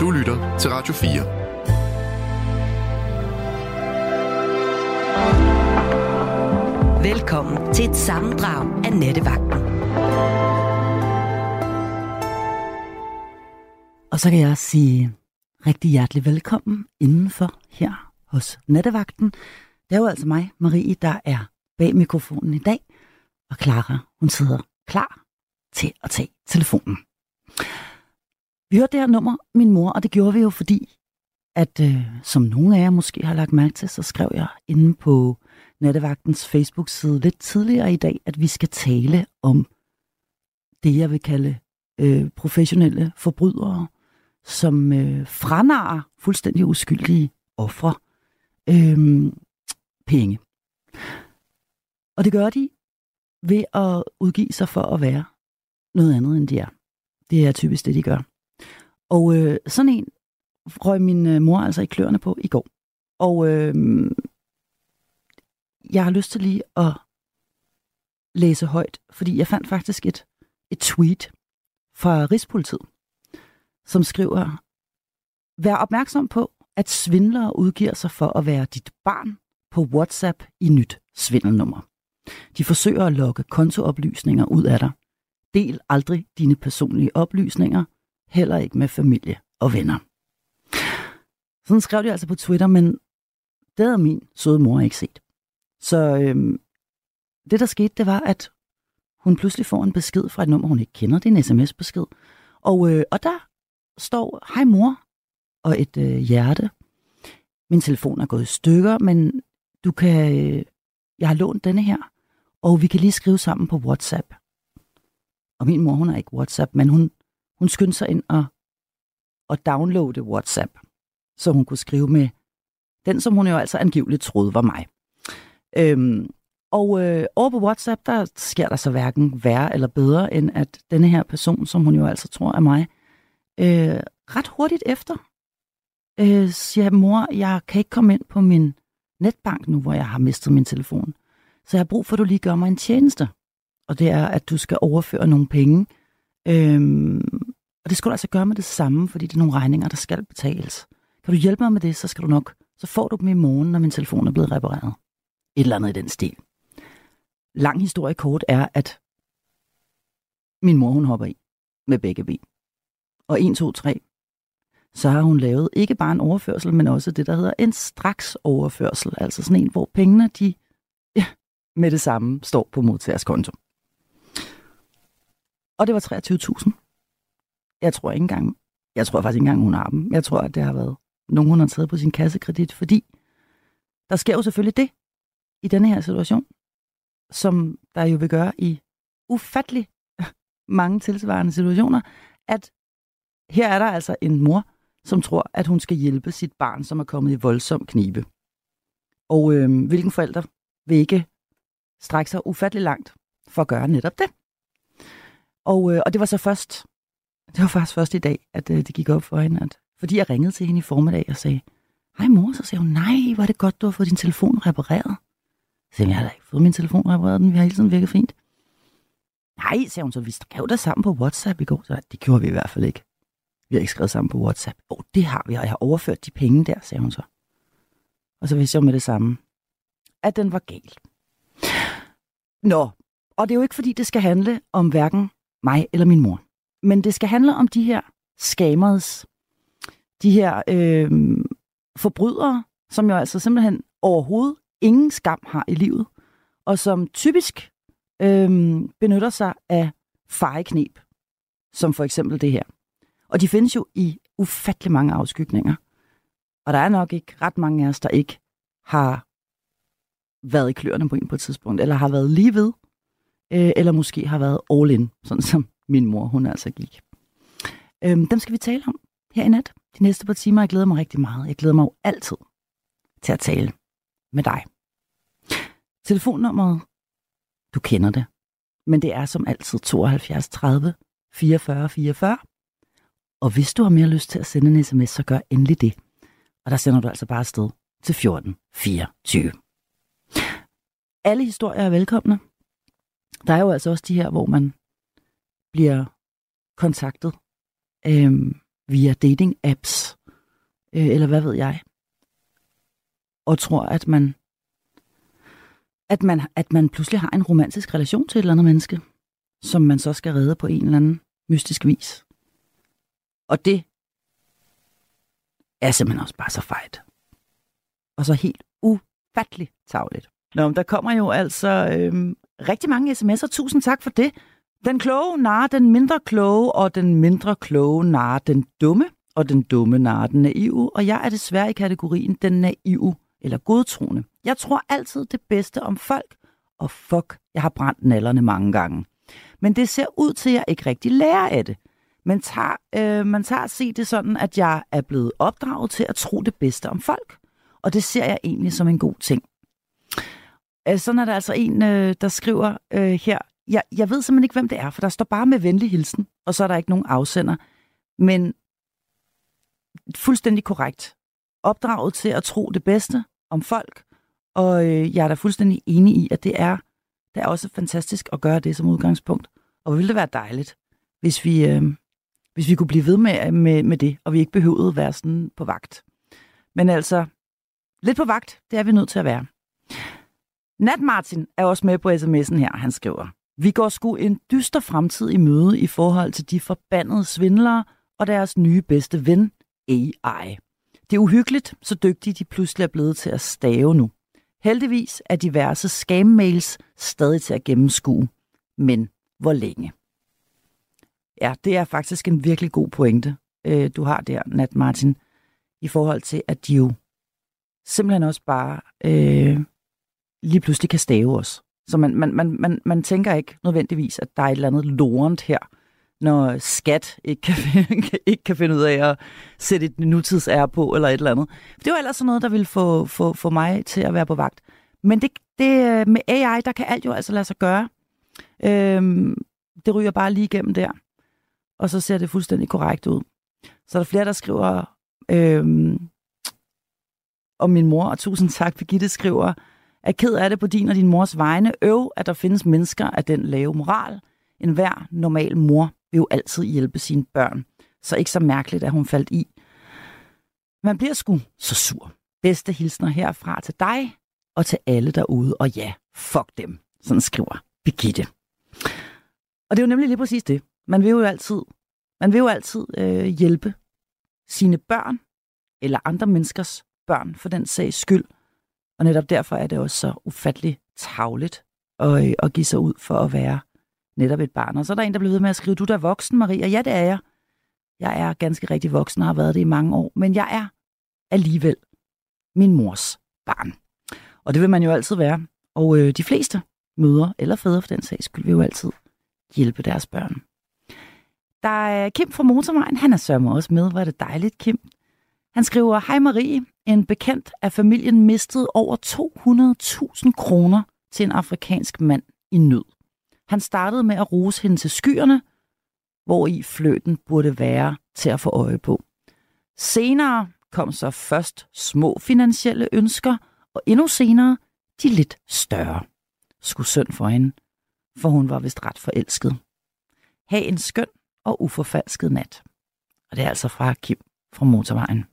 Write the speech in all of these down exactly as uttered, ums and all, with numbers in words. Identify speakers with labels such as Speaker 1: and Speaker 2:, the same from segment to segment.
Speaker 1: Du lytter til Radio fire.
Speaker 2: Velkommen til et sammendrag af Nattevagten.
Speaker 3: Og så kan jeg sige rigtig hjertelig velkommen indenfor her hos Nattevagten. Det er jo altså mig, Marie, der er bag mikrofonen i dag. Og Clara, hun sidder klar til at tage telefonen. Vi hørte det her nummer, min mor, og det gjorde vi jo fordi, at øh, som nogle af jer måske har lagt mærke til, så skrev jeg inde på Nattevagtens Facebook-side lidt tidligere i dag, at vi skal tale om det, jeg vil kalde øh, professionelle forbrydere, som øh, franarrer fuldstændig uskyldige ofre øh, penge. Og det gør de ved at udgive sig for at være noget andet, end de er. Det er typisk det, de gør. Og øh, sådan en røg min øh, mor altså i kløerne på i går. Og øh, jeg har lyst til lige at læse højt, fordi jeg fandt faktisk et, et tweet fra Rigspolitiet, som skriver: vær opmærksom på, at svindlere udgiver sig for at være dit barn på WhatsApp i nyt svindelnummer. De forsøger at lokke kontooplysninger ud af dig. Del aldrig dine personlige oplysninger, heller ikke med familie og venner. Sådan skrev de altså på Twitter, men det havde min søde mor ikke set. Så øhm, det, der skete, det var, at hun pludselig får en besked fra et nummer, hun ikke kender. Det er en sms-besked. Og, øh, og der står: hej mor, og et øh, hjerte. Min telefon er gået i stykker, men du kan, øh, jeg har lånt denne her, og vi kan lige skrive sammen på WhatsApp. Og min mor, hun har ikke WhatsApp, men hun, hun skyndte sig ind og, og downloade WhatsApp, så hun kunne skrive med den, som hun jo altså angiveligt troede var mig. Øhm, og øh, over på WhatsApp, der sker der så hverken værre eller bedre, end at denne her person, som hun jo altså tror er mig, øh, ret hurtigt efter øh, siger: mor, jeg kan ikke komme ind på min netbank nu, hvor jeg har mistet min telefon. Så jeg har brug for, at du lige gør mig en tjeneste. Og det er, at du skal overføre nogle penge. Øhm, og det skal du altså gøre med det samme, fordi det er nogle regninger, der skal betales. Kan du hjælpe mig med det, så skal du nok, så får du dem i morgen, når min telefon er blevet repareret. Et eller andet i den stil. Lang historie kort er, at min mor, hun hopper i med begge ben. Og en, to, tre, så har hun lavet ikke bare en overførsel, men også det, der hedder en straks overførsel. Altså sådan en, hvor pengene, de ja, med det samme står på modtagers konto. Og det var treogtyve tusind. Jeg tror ikke engang, jeg tror faktisk ikke engang, hun har dem. Jeg tror, at det har været nogen, hun har taget på sin kassekredit, fordi der sker jo selvfølgelig det i denne her situation, som der jo vil gøre i ufattelig mange tilsvarende situationer, at her er der altså en mor, som tror, at hun skal hjælpe sit barn, som er kommet i voldsom knibe. Og øh, hvilken forælder vil ikke strække sig ufattelig langt for at gøre netop det? Og, øh, og det var så først, det var faktisk først i dag, at øh, det gik op for hende, at fordi jeg ringede til hende i formiddag og sagde: hej mor, så sagde hun: nej, hvor er det godt, du har fået din telefon repareret. Så sagde jeg: jeg har da ikke fået min telefon repareret, den vi har hele tiden virket fint. Nej, sagde hun så, vi skrev der sammen på WhatsApp i går. Så det gjorde vi i hvert fald ikke. Vi har ikke skrevet sammen på WhatsApp. Åh, oh, det har vi, og jeg har overført de penge der, sagde hun så. Og så vidste jeg med det samme, at den var gal. Nå, og det er jo ikke fordi, det skal handle om hverken mig eller min mor. Men det skal handle om de her scammers, de her øh, forbrydere, som jo altså simpelthen overhovedet ingen skam har i livet, og som typisk øh, benytter sig af fejekneb, som for eksempel det her. Og de findes jo i ufattelig mange afskygninger. Og der er nok ikke ret mange af os, der ikke har været i kløerne på en på et tidspunkt, eller har været lige ved, øh, eller måske har været all in, sådan som min mor, hun altså gik. Øhm, dem skal vi tale om her i nat. De næste par timer. Jeg glæder mig rigtig meget. Jeg glæder mig jo altid til at tale med dig. Telefonnummeret, du kender det, men det er som altid tooghalvfjerds tredive fireogfyrre fireogfyrre. Og hvis du har mere lyst til at sende en sms, så gør endelig det. Og der sender du altså bare afsted til fjorten fireogtyve. Alle historier er velkomne. Der er jo altså også de her, hvor man bliver kontaktet øhm, via dating-apps, øh, eller hvad ved jeg, og tror, at man, at, man, at man pludselig har en romantisk relation til et eller andet menneske, som man så skal redde på en eller anden mystisk vis. Og det er simpelthen også bare så fejt. Og så helt ufatteligt tarveligt. Nå, men der kommer jo altså øhm, rigtig mange sms'er. Tusind tak for det. Den kloge narrer den mindre kloge, og den mindre kloge narrer den dumme, og den dumme narrer den naive. Og jeg er desværre i kategorien den naive eller godtroende. Jeg tror altid det bedste om folk, og fuck, jeg har brændt nallerne mange gange. Men det ser ud til, at jeg ikke rigtig lærer af det. Man tager, øh, man tager at se det sådan, at jeg er blevet opdraget til at tro det bedste om folk. Og det ser jeg egentlig som en god ting. Øh, sådan er der altså en, øh, der skriver øh, her, jeg, jeg ved simpelthen ikke, hvem det er, for der står bare med venlig hilsen, og så er der ikke nogen afsender. Men fuldstændig korrekt. Opdraget til at tro det bedste om folk, og øh, jeg er da fuldstændig enig i, at det er, det er også fantastisk at gøre det som udgangspunkt. Og ville det være dejligt, hvis vi, øh, hvis vi kunne blive ved med, med, med det, og vi ikke behøvede at være sådan på vagt. Men altså, lidt på vagt, det er vi nødt til at være. Nat Martin er også med på sms'en her, han skriver, vi går sgu en dyster fremtid i møde i forhold til de forbandede svindlere og deres nye bedste ven, A I. Det er uhyggeligt, så dygtige de pludselig er blevet til at stave nu. Heldigvis er diverse scam-mails stadig til at gennemskue. Men hvor længe? Ja, det er faktisk en virkelig god pointe, øh, du har der, Nat Martin, i forhold til, at de jo simpelthen også bare øh, lige pludselig kan stave os. Så man, man, man, man, man tænker ikke nødvendigvis, at der er et eller andet lorent her, når skat ikke kan, ikke kan finde ud af at sætte et nutidsær på, eller et eller andet. Det var ellers sådan noget, der ville få, få, få mig til at være på vagt. Men det, det, med A I, der kan alt jo altså lade sig gøre. Øhm, det ryger bare lige igennem der. Og så ser det fuldstændig korrekt ud. Så er der flere, der skriver øhm, om min mor, og tusind tak, Birgitte skriver, er ked af det på din og din mors vegne. Øv, at der findes mennesker af den lave moral. En hver normal mor vil jo altid hjælpe sine børn. Så ikke så mærkeligt, at hun faldt i. Man bliver sgu så sur. Bedste hilsner herfra til dig og til alle derude. Og ja, fuck dem, sådan skriver Birgitte. Og det er jo nemlig lige præcis det. Man vil jo altid, man vil jo altid øh, hjælpe sine børn eller andre menneskers børn for den sags skyld. Og netop derfor er det også så ufatteligt tarveligt at, øh, at give sig ud for at være netop et barn. Og så er der en, der bliver ved med at skrive, du er da voksen, Maria. Ja, det er jeg. Jeg er ganske rigtig voksen og har været det i mange år. Men jeg er alligevel min mors barn. Og det vil man jo altid være. Og øh, de fleste mødre, eller fædre for den sags skyld, vil jo altid hjælpe deres børn. Der er Kim fra Motorvejen. Han er sørme også med. Hvor er det dejligt, Kim. Han skriver, hej Marie. En bekendt af familien mistede over to hundrede tusind kroner til en afrikansk mand i nød. Han startede med at rose hende til skyerne, hvor i fløten burde være til at få øje på. Senere kom så først små finansielle ønsker, og endnu senere de lidt større. Sku synd for hende, for hun var vist ret forelsket. Ha' en skøn og uforfalsket nat. Og det er altså fra Kim fra Motorvejen.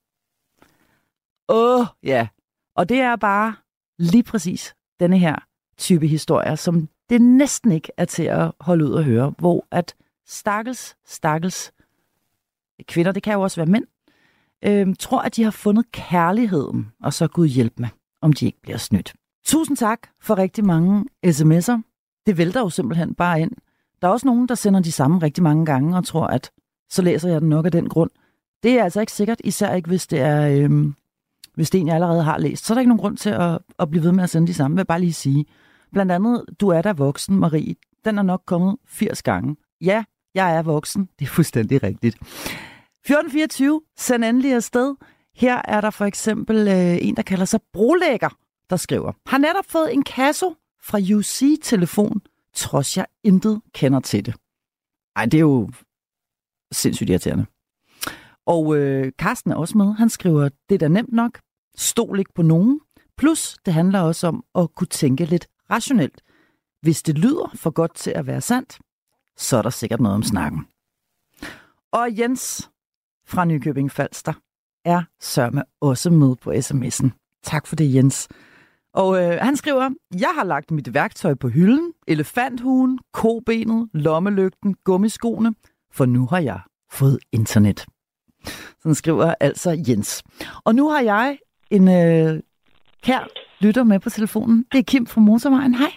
Speaker 3: Åh, ja. Og det er bare lige præcis denne her type historier, som det næsten ikke er til at holde ud og høre, hvor at stakkels, stakkels kvinder, det kan jo også være mænd, øh, tror, at de har fundet kærligheden, og så Gud hjælp med, om de ikke bliver snydt. Tusind tak for rigtig mange sms'er. Det vælter jo simpelthen bare ind. Der er også nogen, der sender de samme rigtig mange gange, og tror, at så læser jeg den nok af den grund. Det er altså ikke sikkert, især ikke, hvis det er, øh, hvis det en, jeg allerede har læst. Så er der ikke nogen grund til at, at blive ved med at sende de samme, vil jeg bare lige sige. Blandt andet, du er da voksen, Marie. Den er nok kommet firs gange. Ja, jeg er voksen. Det er fuldstændig rigtigt. fjorten fireogtyve, send endelig afsted. Her er der for eksempel øh, en, der kalder sig brolægger, der skriver, har netop fået en kasso fra U C-telefon, trods jeg intet kender til det. Ej, det er jo sindssygt irriterende. Og øh, Carsten er også med. Han skriver, det er da nemt nok. Stol ikke på nogen. Plus, det handler også om at kunne tænke lidt rationelt. Hvis det lyder for godt til at være sandt, så er der sikkert noget om snakken. Og Jens fra Nykøbing Falster er sørme også med på sms'en. Tak for det, Jens. Og øh, han skriver, jeg har lagt mit værktøj på hylden, elefanthuen, kobenet, lommelygten, gummiskoene, for nu har jeg fået internet. Sådan skriver altså Jens. Og nu har jeg en øh, kær lytter med på telefonen. Det er Kim fra Motorvejen. Hej.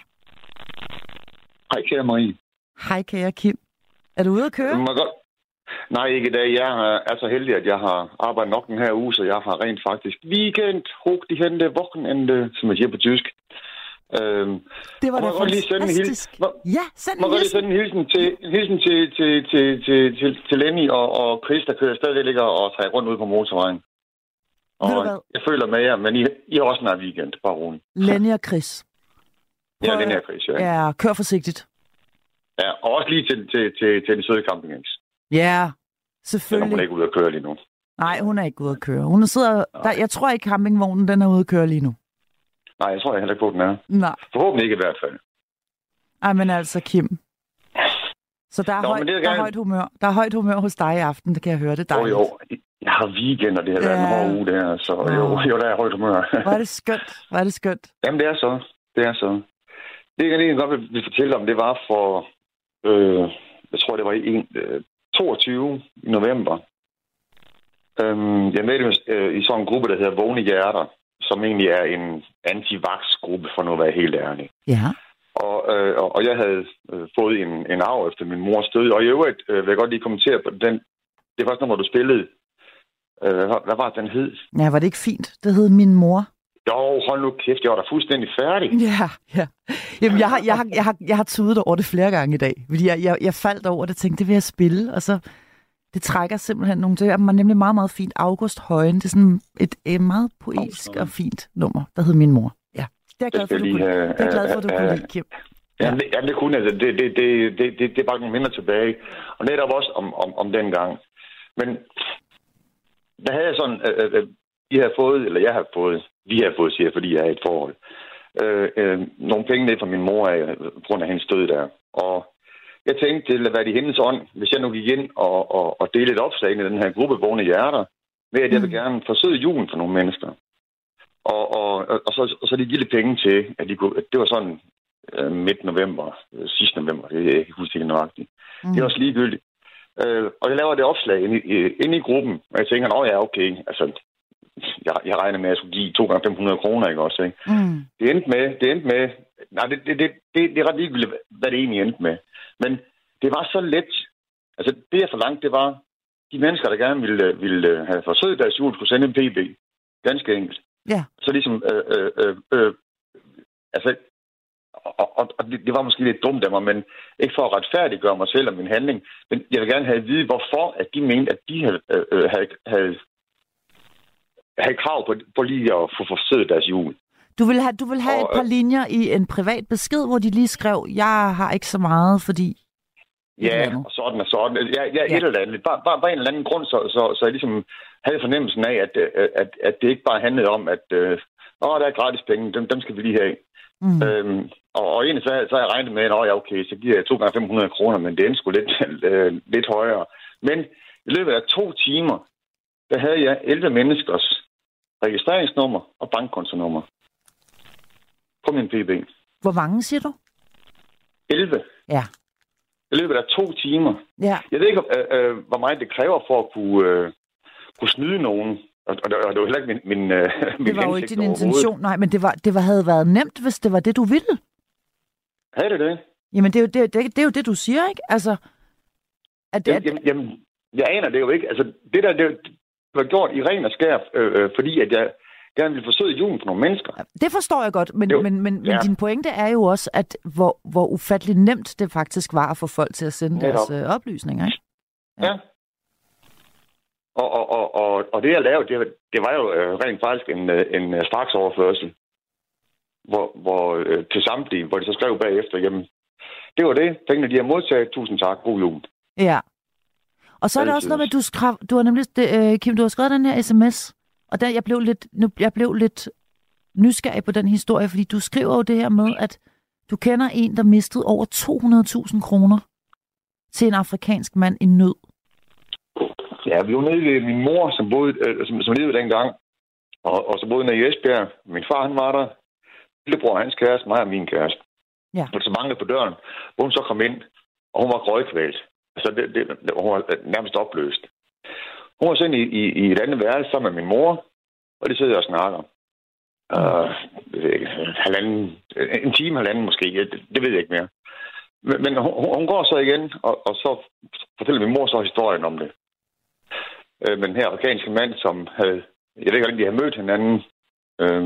Speaker 1: Hej, kære Marie.
Speaker 3: Hej, kære Kim. Er du ude at køre?
Speaker 1: Nej, ikke i dag. Jeg er så heldig, at jeg har arbejdet nok den her uge, så jeg har rent faktisk weekend, hoch die Hände, Wochenende, som jeg siger på tysk. Øhm,
Speaker 3: det var da fantastisk.
Speaker 1: Må, ja, send en hilsen. Må jeg sende en hilsen til, en hilsen til, til, til, til, til, til Lenny og, og Chris, der kører stadig ligger og tager rundt ud på motorvejen. Og jeg føler med jer, men I, I har også en weekend, bare roen.
Speaker 3: Lenny og Chris.
Speaker 1: Prøv, ja, Lenny og Chris, ja.
Speaker 3: Ja, kør forsigtigt.
Speaker 1: Ja, og også lige til, til, til, til den søde campingæks.
Speaker 3: Ja, selvfølgelig.
Speaker 1: Hun er ikke ude at køre lige nu.
Speaker 3: Nej, hun er ikke ude at køre. Hun sidder der, jeg tror ikke, campingvognen den er ude at køre lige nu.
Speaker 1: Nej, jeg tror jeg heller ikke på, den er.
Speaker 3: Nej.
Speaker 1: Forhåbentlig ikke i hvert fald.
Speaker 3: Ej, men altså, Kim. Så der er, Nå, højt, der er højt humør. Der er højt humør hos dig i aften, det kan jeg høre. Det dejligt.
Speaker 1: Jo, jo. Jeg har weekend, og det har ja. været en hård uge der, så oh. jo, jo, der er højt humør.
Speaker 3: Hvor er det skønt. Hvor er det skønt.
Speaker 1: Jamen, det er så. Det er så. Det, jeg egentlig godt vil fortælle om, det var for, øh, jeg tror, det var i øh, toogtyvende november. Øhm, jeg er med øh, i sådan en gruppe, der hedder Vågne Hjerter, som egentlig er en anti-vax-gruppe, for nu at være helt ærlig.
Speaker 3: Ja.
Speaker 1: Og, øh, og jeg havde øh, fået en, en arv efter min mors død, og i øvrigt øh, vil jeg godt lige kommentere på den. Det var sådan, hvor du spillede. Øh, hvad, hvad var den hed?
Speaker 3: Ja, var det ikke fint? Det hed Min Mor.
Speaker 1: Jo, hold nu kæft, jeg var da fuldstændig færdig.
Speaker 3: Ja, ja. Jamen, jeg har, jeg har, jeg har, jeg har tudet over det flere gange i dag, fordi jeg, jeg, jeg faldt over det og tænkte, det vil jeg spille, og så det trækker simpelthen nogle til. Det er nemlig meget, meget fint. August Højen, det er sådan et, et meget poetisk og fint nummer, der hedder Min Mor. Ja, det er jeg glad for, du kunne, det er glad for, du kunne lide, Kim.
Speaker 1: Ja, det, ja, det kunne jeg. Det, det, det, det, det, det er bare nogle minder tilbage. Og netop også om, om, om den gang. Men der havde jeg sådan, øh, øh, I har fået, eller jeg har fået, vi har fået, siger jeg, fordi jeg er i et forhold, øh, øh, nogle penge ned fra min mor af, på grund af hendes død der. Og jeg tænkte, det ville være i hendes ånd, hvis jeg nu gik ind og, og, og delte et opslag i den her gruppe Vågne Hjerter, med at jeg vil gerne forsøge julen for nogle mennesker. Og, og, og, så, og så de lille penge til, at de kunne, det var sådan øh, midt november, øh, sidste november, det er ikke huske nøjagtigt. Mm. Det var også ligegyldigt. Øh, og jeg laver det opslag inde i, inde i gruppen, og jeg tænker, nå ja, okay, altså, jeg, jeg regner med, at jeg skulle give to gange fem hundrede kroner, ikke også, ikke? Mm. Det endte med, det endte med, nej, det, det, det, det, det er ret ligegyldigt, hvad det egentlig endte med. Men det var så let, altså det jeg forlangte, det var, de mennesker, der gerne ville, ville have forsøgt deres jul, skulle sende en P B. Ganske enkelt.
Speaker 3: Ja. Yeah.
Speaker 1: Så ligesom, øh, øh, øh, øh, altså, og, og, og det, det var måske lidt dumt af mig, men ikke for at retfærdiggøre mig selv og min handling, men jeg vil gerne have at vide, hvorfor at de mente, at de havde, øh, havde, havde, havde krav på, på lige at få forsøgt deres jul.
Speaker 3: Du vil have, du vil have og, et par linjer i en privat besked, hvor de lige skrev, jeg har ikke så meget, fordi...
Speaker 1: Ja, og sådan og sådan. Ja, ja, ja. Et eller andet. Bare, bare, bare en eller anden grund, så, så, så jeg ligesom havde fornemmelsen af, at, at, at det ikke bare handlede om, at øh, åh, der er gratis penge, dem, dem skal vi lige have. Mm. Øhm, og, og egentlig så, så har jeg regnet med, at ja, okay, så giver jeg to gange fem hundrede kroner, men det er sgu lidt, øh, lidt højere. Men i løbet af to timer, der havde jeg elleve menneskers registreringsnummer og bankkontonummer på min P B.
Speaker 3: Hvor mange siger du?
Speaker 1: elleve.
Speaker 3: Ja.
Speaker 1: I løbet af to timer.
Speaker 3: Ja.
Speaker 1: Jeg ved ikke, øh, øh, hvor meget det kræver for at kunne, øh, kunne snyde nogen. Og, og, og det var heller ikke min, min, øh, min
Speaker 3: det var jo ikke din intention, nej, men det, var, det var, havde været nemt, hvis det var det, du ville.
Speaker 1: Havde det det?
Speaker 3: Jamen, det er jo det, det, det, er jo det du siger, ikke? Altså, at,
Speaker 1: jamen, jamen, jamen, jeg aner det jo ikke. Altså, det der, det, det var gjort i ren og skær, øh, øh, fordi at jeg gerne ville forsøge julen for nogle mennesker.
Speaker 3: Det forstår jeg godt, men, men, men, men ja. din pointe er jo også, at hvor, hvor ufatteligt nemt det faktisk var at få folk til at sende ja, deres øh, oplysninger, ikke?
Speaker 1: Ja. ja. Og, og, og, og, og det, jeg lavede, det, det var jo øh, rent faktisk en, en, en straksoverførsel, hvor, hvor øh, til samtlige, hvor de så skrev bagefter, jamen, det var det, pengene de har modtaget, tusind tak, god jul.
Speaker 3: Ja. Og så er det også noget med, at du skrev, du har nemlig, øh, Kim, du har skrevet den her sms, og der, jeg blev lidt, nu, jeg blev lidt nysgerrig på den historie, fordi du skriver jo det her med, at du kender en, der mistede over to hundrede tusind kroner til en afrikansk mand i nød.
Speaker 1: Ja, vi var nede ved min mor, som, boede, øh, som, som levede dengang. Og, og så boede nede i Esbjerg. Min far, han var der. Lillebror, hans kæreste, mig og min kæreste.
Speaker 3: Ja.
Speaker 1: Og så manglede på døren, hvor hun så kom ind, og hun var grøgkvælt. Altså, det, det, hun var nærmest opløst. Hun var så inde i, i, i et andet værelse sammen med min mor, og de sidder og snakker. Uh, halvanden, en time, halvanden måske. Det, det ved jeg ikke mere. Men, men hun, hun går så igen, og, og så fortæller min mor så historien om det. Uh, men den her afghanske mand, som havde, jeg ved ikke, hvordan de havde mødt hinanden, uh,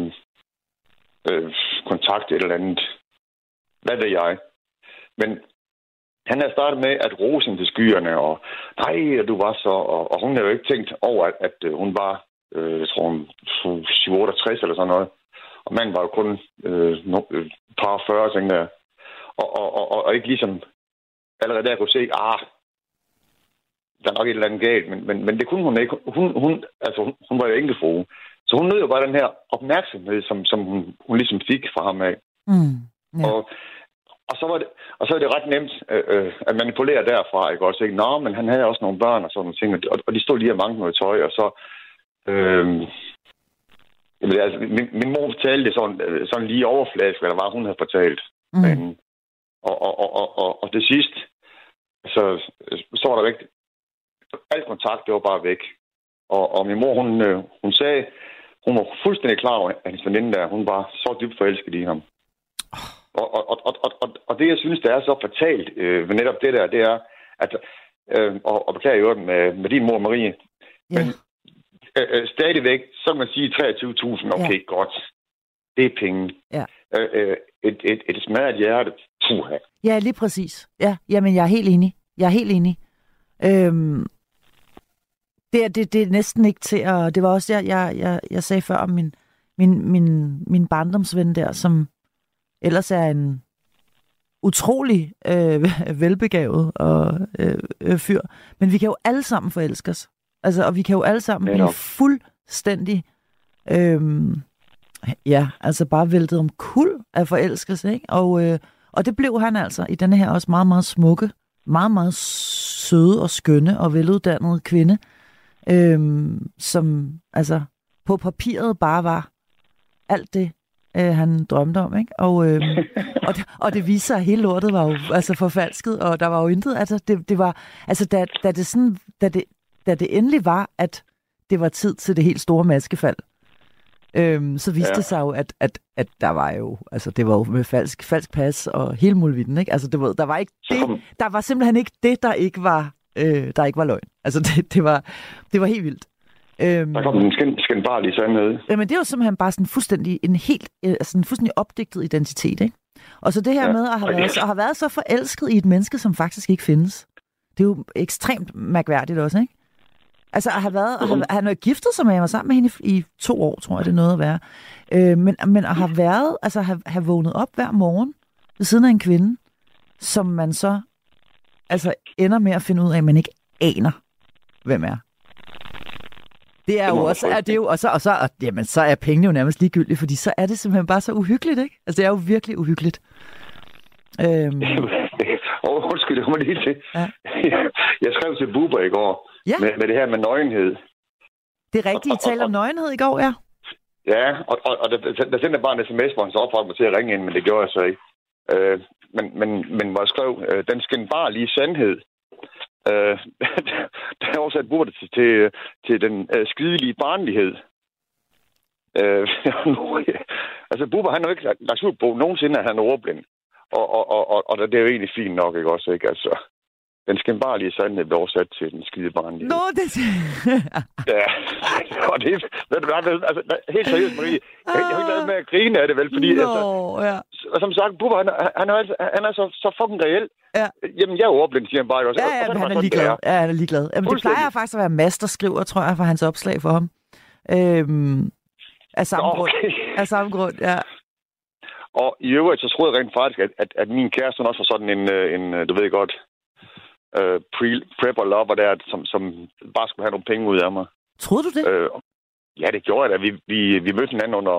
Speaker 1: uh, kontakt et eller andet. Hvad ved jeg? Men han havde startet med at rose hende til skyerne, og nej, du var så... Og, og hun havde jo ikke tænkt over, at, at hun var, øh, jeg tror, syv otteogtres eller sådan noget. Og manden var jo kun øh, et par fyrre, tænkte jeg. Og, og, og, og ikke ligesom allerede der kunne se, ah, der er nok et eller andet galt, men, men, men det kunne hun ikke. Hun, hun, altså, hun, hun var jo enkeltfrue. Så hun nød jo bare den her opmærksomhed, som, som hun, hun ligesom fik fra ham af.
Speaker 3: Mm, ja.
Speaker 1: Og, og, så var det, og så er det ret nemt øh, øh, at manipulere derfra, ikke også? Ikke? Nå, men han havde også nogle børn og sådan nogle ting, og, og de stod lige og manglede noget tøj, og så... Øh, jamen, altså, min, min mor fortalte sådan, sådan lige overfladisk, hvad der var, hun havde fortalt.
Speaker 3: Mm.
Speaker 1: Men, og, og, og, og, og, og det sidste, så, så var der væk. Alt kontakt, det var bare væk. Og, og min mor, hun, hun sagde, hun var fuldstændig klar over, at hendes veninde der, hun var så dybt forelsket i ham. Og, og, og, og, og, og det, jeg synes, der er så fatalt øh, ved netop det der, det er, at, øh, og, og beklager jo med, med din mor, Marie,
Speaker 3: ja.
Speaker 1: men øh, stadigvæk, så kan man sige treogtyve tusind, okay, ja. Godt. Det er penge.
Speaker 3: Ja.
Speaker 1: Øh, øh, et, et, et smadret hjerte, puha.
Speaker 3: Ja, lige præcis. Ja, jamen, jeg er helt enig. Jeg er helt enig. Øhm, det, er, det, det er næsten ikke til at... Det var også jeg, jeg, jeg, jeg sagde før om min, min, min, min barndomsven der, som ellers er en utrolig øh, velbegavet og, øh, øh, fyr. Men vi kan jo alle sammen forelske os. Altså, og vi kan jo alle sammen blive fuldstændig... Øh, ja, altså bare væltet om kul af forelskelse, ikke? Og, øh, og det blev han altså i denne her også meget, meget smukke, meget, meget søde og skønne og veluddannede kvinde, øh, som altså på papiret bare var alt det, øh, han drømte om, ikke? Og, øh, og, det, og det viste sig, at hele lortet var jo altså forfalsket, og der var jo intet, altså det, det var, altså da, da det sådan, da det, da det endelig var, at det var tid til det helt store maskefald, Øhm, så viste ja. det sig jo, at, at, at der var jo, altså det var jo med falsk, falsk pas og hele muligheden, ikke? Altså det var, der var ikke det, der var simpelthen ikke det, der ikke var, øh, der ikke var løgn. Altså det, det var, det var helt vildt. Øhm,
Speaker 1: der kom en skændbarlig sandhed.
Speaker 3: Jamen det er jo simpelthen bare sådan fuldstændig en helt, altså en fuldstændig opdigtet identitet, ikke? Og så det her ja. med at have, været, at have været så forelsket i et menneske, som faktisk ikke findes, det er jo ekstremt mærkværdigt også, ikke? Altså at have været, at have, han har giftet sig med, jeg var sammen med hende i, i to år, tror jeg, det er noget at være. Øh, men, men at have været, altså have, have vågnet op hver morgen ved siden af en kvinde, som man så altså ender med at finde ud af, at man ikke aner, hvem er. Det er jo også, er det jo, og så, og så, og, jamen, så er pengene jo nærmest ligegyldige, fordi så er det simpelthen bare så uhyggeligt, ikke? Altså det er jo virkelig uhyggeligt. Øhm.
Speaker 1: Oh, undskyld, det kommer lige til.
Speaker 3: Ja.
Speaker 1: Jeg skrev til Bubber i går, ja. med, med det her med nøgenhed.
Speaker 3: Det er rigtigt, I talte om nøgenhed i går, ja.
Speaker 1: Ja, og, og, og der, der sendte bare en sms, hvor han så opfordrede mig til at ringe ind, men det gjorde jeg så ikke. Øh, men, men, men hvor jeg skrev, øh, den skændbarlige sandhed, øh, der er oversat Bubber til, til, til den øh, skidelige barnlighed. Øh, altså Bubber, han har jo ikke lagt ud på nogensinde, at han er ordblind. Og, og, og, og det er jo egentlig fint nok, ikke også, ikke? Altså, den skændbarlige sandhed blev oversat til den skide barnlige.
Speaker 3: Nå, det...
Speaker 1: ja, og det ved du hvad, altså, helt seriøst, Marie, jeg, jeg har ikke lavet med at grine af det, vel, fordi,
Speaker 3: Nå,
Speaker 1: altså,
Speaker 3: ja.
Speaker 1: som sagt, Bubber, han, han, er, han er så, så fucking reel.
Speaker 3: Ja.
Speaker 1: Jamen, jeg er ordblind, siger han bare, ikke også?
Speaker 3: Ja, ja,
Speaker 1: og, og
Speaker 3: men han er ligeglad. Ja, han er ligeglad. Jamen, det plejer faktisk at være Mads, der skriver, tror jeg, for hans opslag for ham. Øhm, af samme grund. Okay. Af samme grund, ja.
Speaker 1: Og i øvrigt, så troede jeg rent faktisk, at, at, at min kæreste også var sådan en, en du ved godt, uh, prepper lover der, som, som bare skulle have nogle penge ud af mig.
Speaker 3: Troede du det?
Speaker 1: Uh, ja, det gjorde jeg da. Vi, vi, vi mødte hinanden under,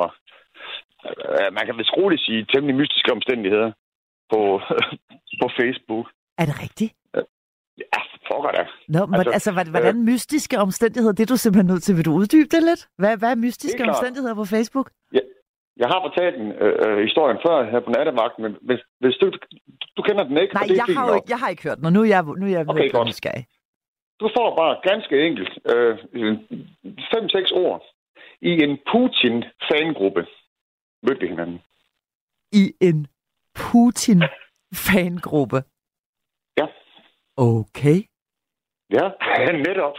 Speaker 1: uh, man kan vist roligt sige, temmelig mystiske omstændigheder på, på Facebook.
Speaker 3: Er det rigtigt?
Speaker 1: Uh, Ja, pokker da.
Speaker 3: Nå, men altså, altså hvordan øh, mystiske omstændigheder, det er du simpelthen nødt til, vil du uddybe det lidt? Hvad, hvad er mystiske er omstændigheder på Facebook?
Speaker 1: Ja, jeg har fortalt en øh, historien før her på nattevagten, men hvis, hvis du, du kender den ikke...
Speaker 3: Nej,
Speaker 1: det
Speaker 3: jeg, har jo ikke, jeg har ikke hørt den, og nu er jeg, nu er jeg
Speaker 1: okay,
Speaker 3: virkelig nysgerrig.
Speaker 1: Du får bare ganske enkelt øh, fem-seks ord i en Putin-fangruppe. Mødte vi hinanden.
Speaker 3: I en Putin-fangruppe?
Speaker 1: Ja.
Speaker 3: Okay.
Speaker 1: Ja, netop.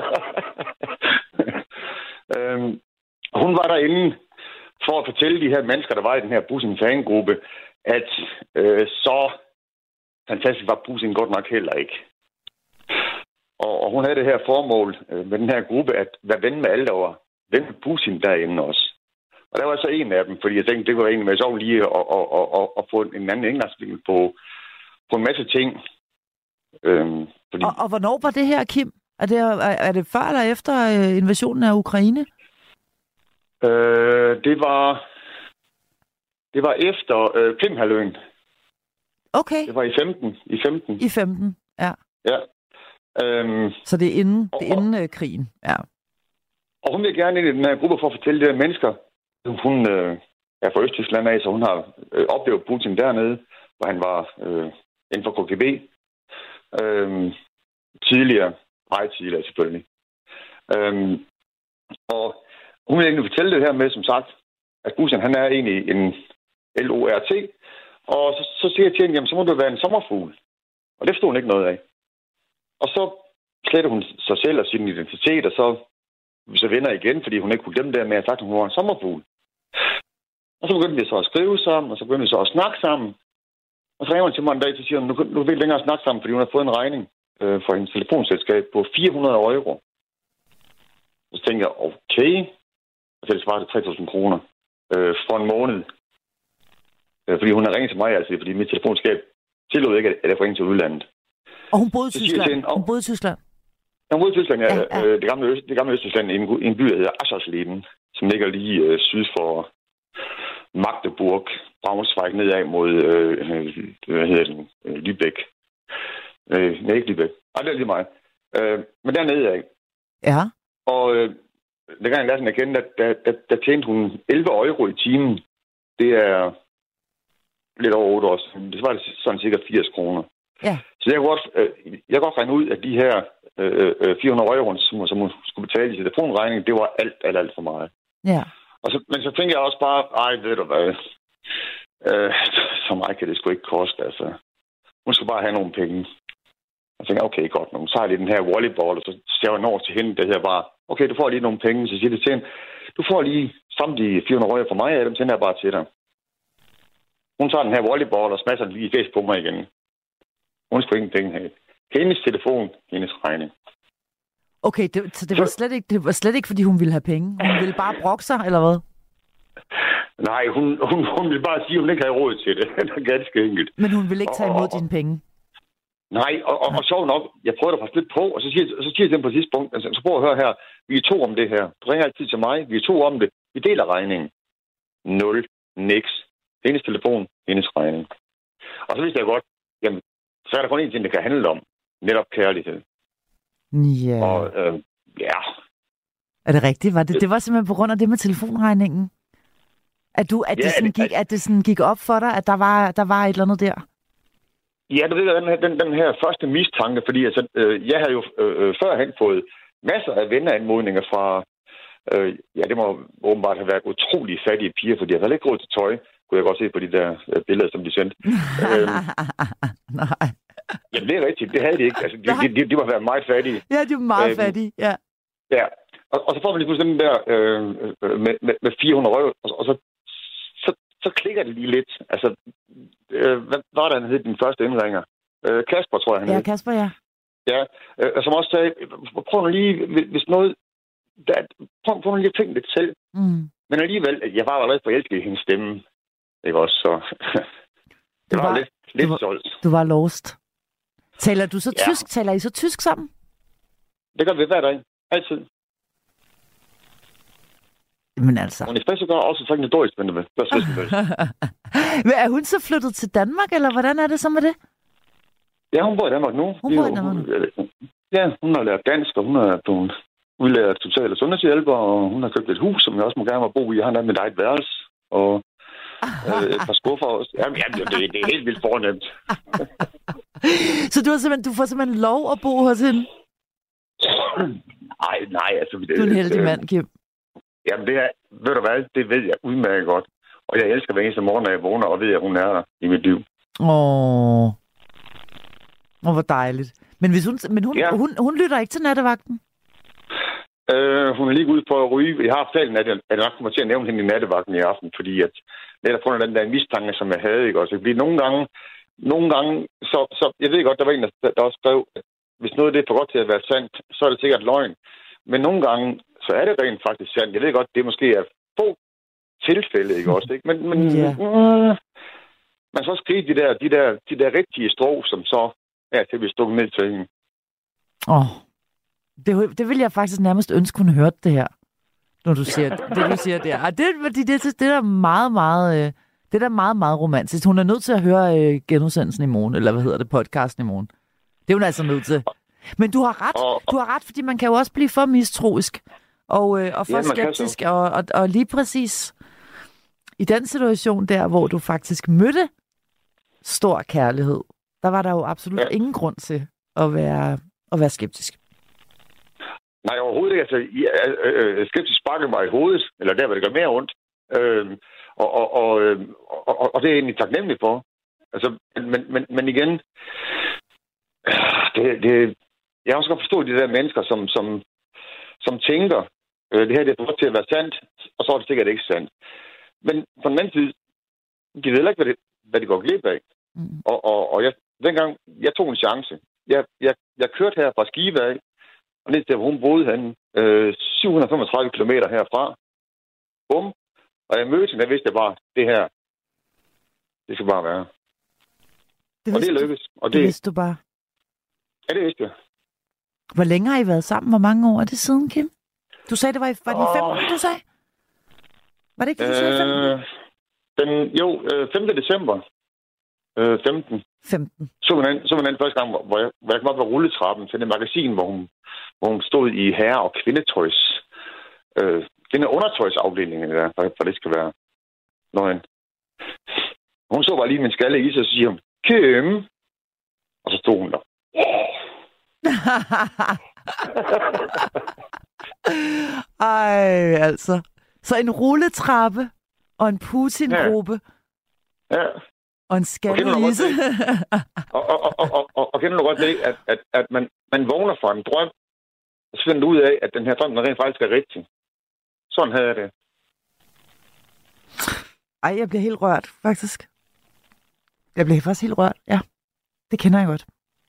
Speaker 1: øhm, hun var derinde for at fortælle de her mennesker, der var i den her Putin-fangruppe, at øh, så fantastisk var Putin godt nok heller ikke. Og, og hun havde det her formål øh, med den her gruppe, at være ven med alle, der var ven med Putin derinde også. Og der var så en af dem, fordi jeg tænkte, det var egentlig med så lige at, at, at, at, at få en anden indgangsvinkel på, på en masse ting. Øhm, fordi...
Speaker 3: og, og hvornår var det her, Kim? Er det, er, er det før eller efter invasionen af Ukraine?
Speaker 1: Øh, det var det var efter øh, Krimhalvøen.
Speaker 3: Okay.
Speaker 1: Det var i femten. I femten.
Speaker 3: I femten, ja.
Speaker 1: Ja. Øhm,
Speaker 3: Så det er inden,
Speaker 1: og,
Speaker 3: det er inden øh, krigen, ja.
Speaker 1: Og hun vil gerne ind i den her gruppe for at fortælle de her mennesker. Hun øh, er fra Østtyskland af, så hun har øh, oplevet Putin dernede, hvor han var øh, inden for K G B. Øh, tidligere. Meget tidligere, selvfølgelig. Øh, og hun vil egentlig fortælle det her med, som sagt, at Putin, han er egentlig en L O R T. Og så, så siger jeg til hende, jamen så må du være en sommerfugl. Og det forstod hun ikke noget af. Og så sletter hun sig selv og sin identitet, og så så vender igen, fordi hun ikke kunne glemme det med, at sagt, at hun var en sommerfugl. Og så begyndte vi så at skrive sammen, og så begyndte vi så at snakke sammen. Og så ringer hun til mig en dag, så siger hun, nu kan vi ikke længere snakke sammen, fordi hun har fået en regning øh, for hendes telefonselskab på fire hundrede euro. Så tænkte jeg, okay, og så det svarer til tre tusind kroner øh, for en måned. Øh, fordi hun har ringet til mig, altså, fordi mit telefonskab tillod ikke, at jeg får ringe til udlandet.
Speaker 3: Og hun boede i Tyskland? Hende, hun boede i Tyskland?
Speaker 1: Jeg boede i Tyskland, ja. ja, ja. Øh, det, gamle Øst, det gamle Østtyskland i en, en by, der hedder Aschersleben, som ligger lige øh, syd for Magdeburg, Braunschweig, nedad mod, øh, hvad hedder den, øh, Lübeck. Øh, nej, ikke Lübeck. Ej, det er lige mig. Øh, men dernede af.
Speaker 3: Ja.
Speaker 1: Og øh, da gang jeg lærte hende at kende, der, der, der, der tjente hun elleve euro i timen. Det er lidt over otte år siden. Det var det sådan cirka firs kroner.
Speaker 3: Ja.
Speaker 1: Så jeg kan godt, øh, jeg kan godt regne ud, at de her øh, fire hundrede euro, som, som hun skulle betale i telefonregning, det var alt, alt, alt for meget.
Speaker 3: Ja.
Speaker 1: Og så, men så tænker jeg også bare, ej, ved du hvad, øh, så meget kan det sgu ikke koste, altså. Hun skal bare have nogle penge. Og så tænker jeg, okay, godt, nu så har jeg lige den her volleyball, og så ser jeg over til hende, der her bare, okay, du får lige nogle penge, så siger det til hende, du får lige samtlige fire hundrede euro for mig, og dem sender jeg bare til dig. Hun tager den her volleyball og smasser den lige i fæs på mig igen. Hun skulle ingen penge have. Hendes telefon, hendes regning.
Speaker 3: Okay, det, så det var, slet ikke, det var slet ikke, fordi hun ville have penge? Hun ville bare brokke sig, eller hvad?
Speaker 1: Nej, hun, hun, hun ville bare sige, at hun ikke havde råd til det. Det er ganske enkelt.
Speaker 3: Men hun ville ikke tage imod
Speaker 1: og, og,
Speaker 3: dine penge?
Speaker 1: Nej, og, og, og sjovt nok, jeg prøvede at passe lidt på, og så siger, så siger jeg til dem på et tidspunkt, altså, så prøv at høre her, vi er to om det her. Du ringer altid til mig, vi er to om det. Vi deler regningen. Nul. Niks. Hendes telefon, hendes regning. Og så vidste jeg godt, jamen, så er der kun en ting, der kan handle om. Netop kærlighed.
Speaker 3: Ja.
Speaker 1: Yeah. Og øh, ja.
Speaker 3: Er det rigtigt? Var det, det var simpelthen på grund af det med telefonregningen? At, du, at,
Speaker 1: ja,
Speaker 3: det, sådan
Speaker 1: det,
Speaker 3: gik, at det sådan gik op for dig, at der var, der var et eller andet der?
Speaker 1: Ja, du ved, den her, den, den her første mistanke, fordi altså, øh, jeg havde jo øh, førhen fået masser af venneanmodninger fra, øh, ja, det må åbenbart have været utrolig fattige piger, fordi jeg havde ikke råd til tøj, kunne jeg godt se på de der øh, billeder, som de sendte. øhm,
Speaker 3: Nej.
Speaker 1: Jamen, det er rigtigt. Det havde de ikke. Altså, de, de, de, de var været meget fattige.
Speaker 3: Ja, de var meget øhm, fattige, ja.
Speaker 1: Ja, og, og så får man lige pludselig den der øh, med, med, med fire hundrede euro, og, og så, så, så klikker det lige lidt. Altså, øh, hvad var det, han hed den første indringer? Øh, Kasper, tror jeg, han
Speaker 3: ja,
Speaker 1: hed.
Speaker 3: Ja, Kasper, ja.
Speaker 1: Ja, øh, som også sagde, prøv nu lige, hvis noget, der, prøv, prøv nu lige at tænke lidt selv.
Speaker 3: Mm.
Speaker 1: Men alligevel, jeg var allerede forelsket i hendes stemme. Ikke også, så det var, var lidt, lidt
Speaker 3: du var,
Speaker 1: solgt.
Speaker 3: Du var lost. Taler du så
Speaker 1: ja.
Speaker 3: tysk? Taler I så tysk sammen?
Speaker 1: Det gør vi hver dag. Altid.
Speaker 3: Men altså...
Speaker 1: Und ich spreche sogar auch so eine Deutsch, wenn du das wissen willst.
Speaker 3: Men er hun så flyttet til Danmark, eller hvordan er det så med det?
Speaker 1: Ja, hun bor i Danmark nu.
Speaker 3: Hun bor i Danmark nu?
Speaker 1: Ja, hun har lært dansk, og hun er blevet udlært social- og sundhedshjælper, og hun har købt et hus, som jeg også må gerne må bo i. Jeg har nemlig mit eget værelse, og øh, et par skuffer også. Jamen, jamen det, det er helt vildt fornemt.
Speaker 3: Så du, har simpelthen, du får simpelthen lov at bo hos hende?
Speaker 1: Nej, nej, altså...
Speaker 3: Du er en heldig mand, Kim.
Speaker 1: Jamen, det er, ved du hvad, det ved jeg udmærket godt. Og jeg elsker hver eneste morgen, når jeg vågner, og ved, at hun er der i mit liv.
Speaker 3: Åh, oh, hvor dejligt. Men, hvis hun, men hun,
Speaker 1: ja.
Speaker 3: hun, hun lytter ikke til nattevagten?
Speaker 1: Øh, hun er lige ude på at ryge. Jeg har talt, at jeg, at jeg nok kommer til at nævne hende i nattevagten i aften, fordi at netop på den der mistanke, som jeg havde, ikke også? Fordi nogle gange, nogle gange, så, så jeg ved godt, der var en, der, der også skrev, at hvis noget det er for godt til at være sandt, så er det sikkert løgn. Men nogle gange, så er det rent faktisk sandt. Jeg ved godt, det måske er få tilfælde, ikke også? Ikke? Men, men yeah. mm, man så skrive de der, de der, de der rigtige strå, som så er til at blive stukket ned til hende.
Speaker 3: Åh, oh, det, det vil jeg faktisk nærmest ønske, hun hørte det her, når du siger det, du siger der. Og det, det, det, det er der meget, meget, det er der meget, meget romantisk. Hun er nødt til at høre øh, genudsendelsen i morgen, eller hvad hedder det, podcasten i morgen. Det er hun altså nødt til. Men du har ret, du har ret, fordi man kan jo også blive for mistroisk og, øh, og for ja, skeptisk, og, og, og lige præcis i den situation der, hvor du faktisk mødte stor kærlighed, der var der jo absolut ja. ingen grund til at være, at være skeptisk.
Speaker 1: Nej, overhovedet ikke. Altså, øh, øh, skeptisk sparker mig i hovedet, eller der, hvor det gør mere ondt. Øh, og, og, og, og, og det er jeg egentlig taknemmelig for. Altså, men, men, men igen, det, det, jeg har også godt forstået de der mennesker, som, som, som tænker, øh, det her det er for til at være sandt, og så er det sikkert ikke sandt. Men på den anden side, de ved ikke, hvad det, hvad det går glip af. Mm. Og, og, og jeg, dengang, jeg tog en chance. Jeg, jeg, jeg kørte her fra Skive af, og ned til, hvor hun boede henne, øh, syv hundrede og femogtredive kilometer herfra. Bum. Og jeg mødte hende, jeg vidste bare, det her, det skal bare være.
Speaker 3: Det
Speaker 1: og det lykkedes. Og
Speaker 3: det, det vidste du bare?
Speaker 1: Ja, det vidste jeg.
Speaker 3: Hvor længe har I været sammen? Hvor mange år er det siden, Kim? Du sagde, det var i, var det i femten, du sagde? Var det ikke det, du sagde i femten?
Speaker 1: Øh, den, jo, øh, femte december. Øh, femten.
Speaker 3: femten.
Speaker 1: Så var den, så var den første gang, hvor jeg, hvor jeg kom op ad rulletrappen til det magasin, hvor hun, hvor hun stod i herre- og kvindetøjs. Øh, kvindeundertøjsafdelingen der, for det skal være. Nøgen. Hun så bare lige min skalle i sig, og så siger hun, Kim. Og så stod hun der.
Speaker 3: Ej, altså. Så en rulletrappe og en Putin-gruppe.
Speaker 1: Ja. ja.
Speaker 3: Og en skalle-Lise.
Speaker 1: Og, og, og, og, og, og, og kender du godt det, at, at, at man, man vågner fra en drøm, og så finder du ud af, at den her drøm rent faktisk er rigtig. Sådan havde jeg det.
Speaker 3: Ej, jeg bliver helt rørt, faktisk. Jeg bliver faktisk helt rørt, ja. Det kender jeg godt.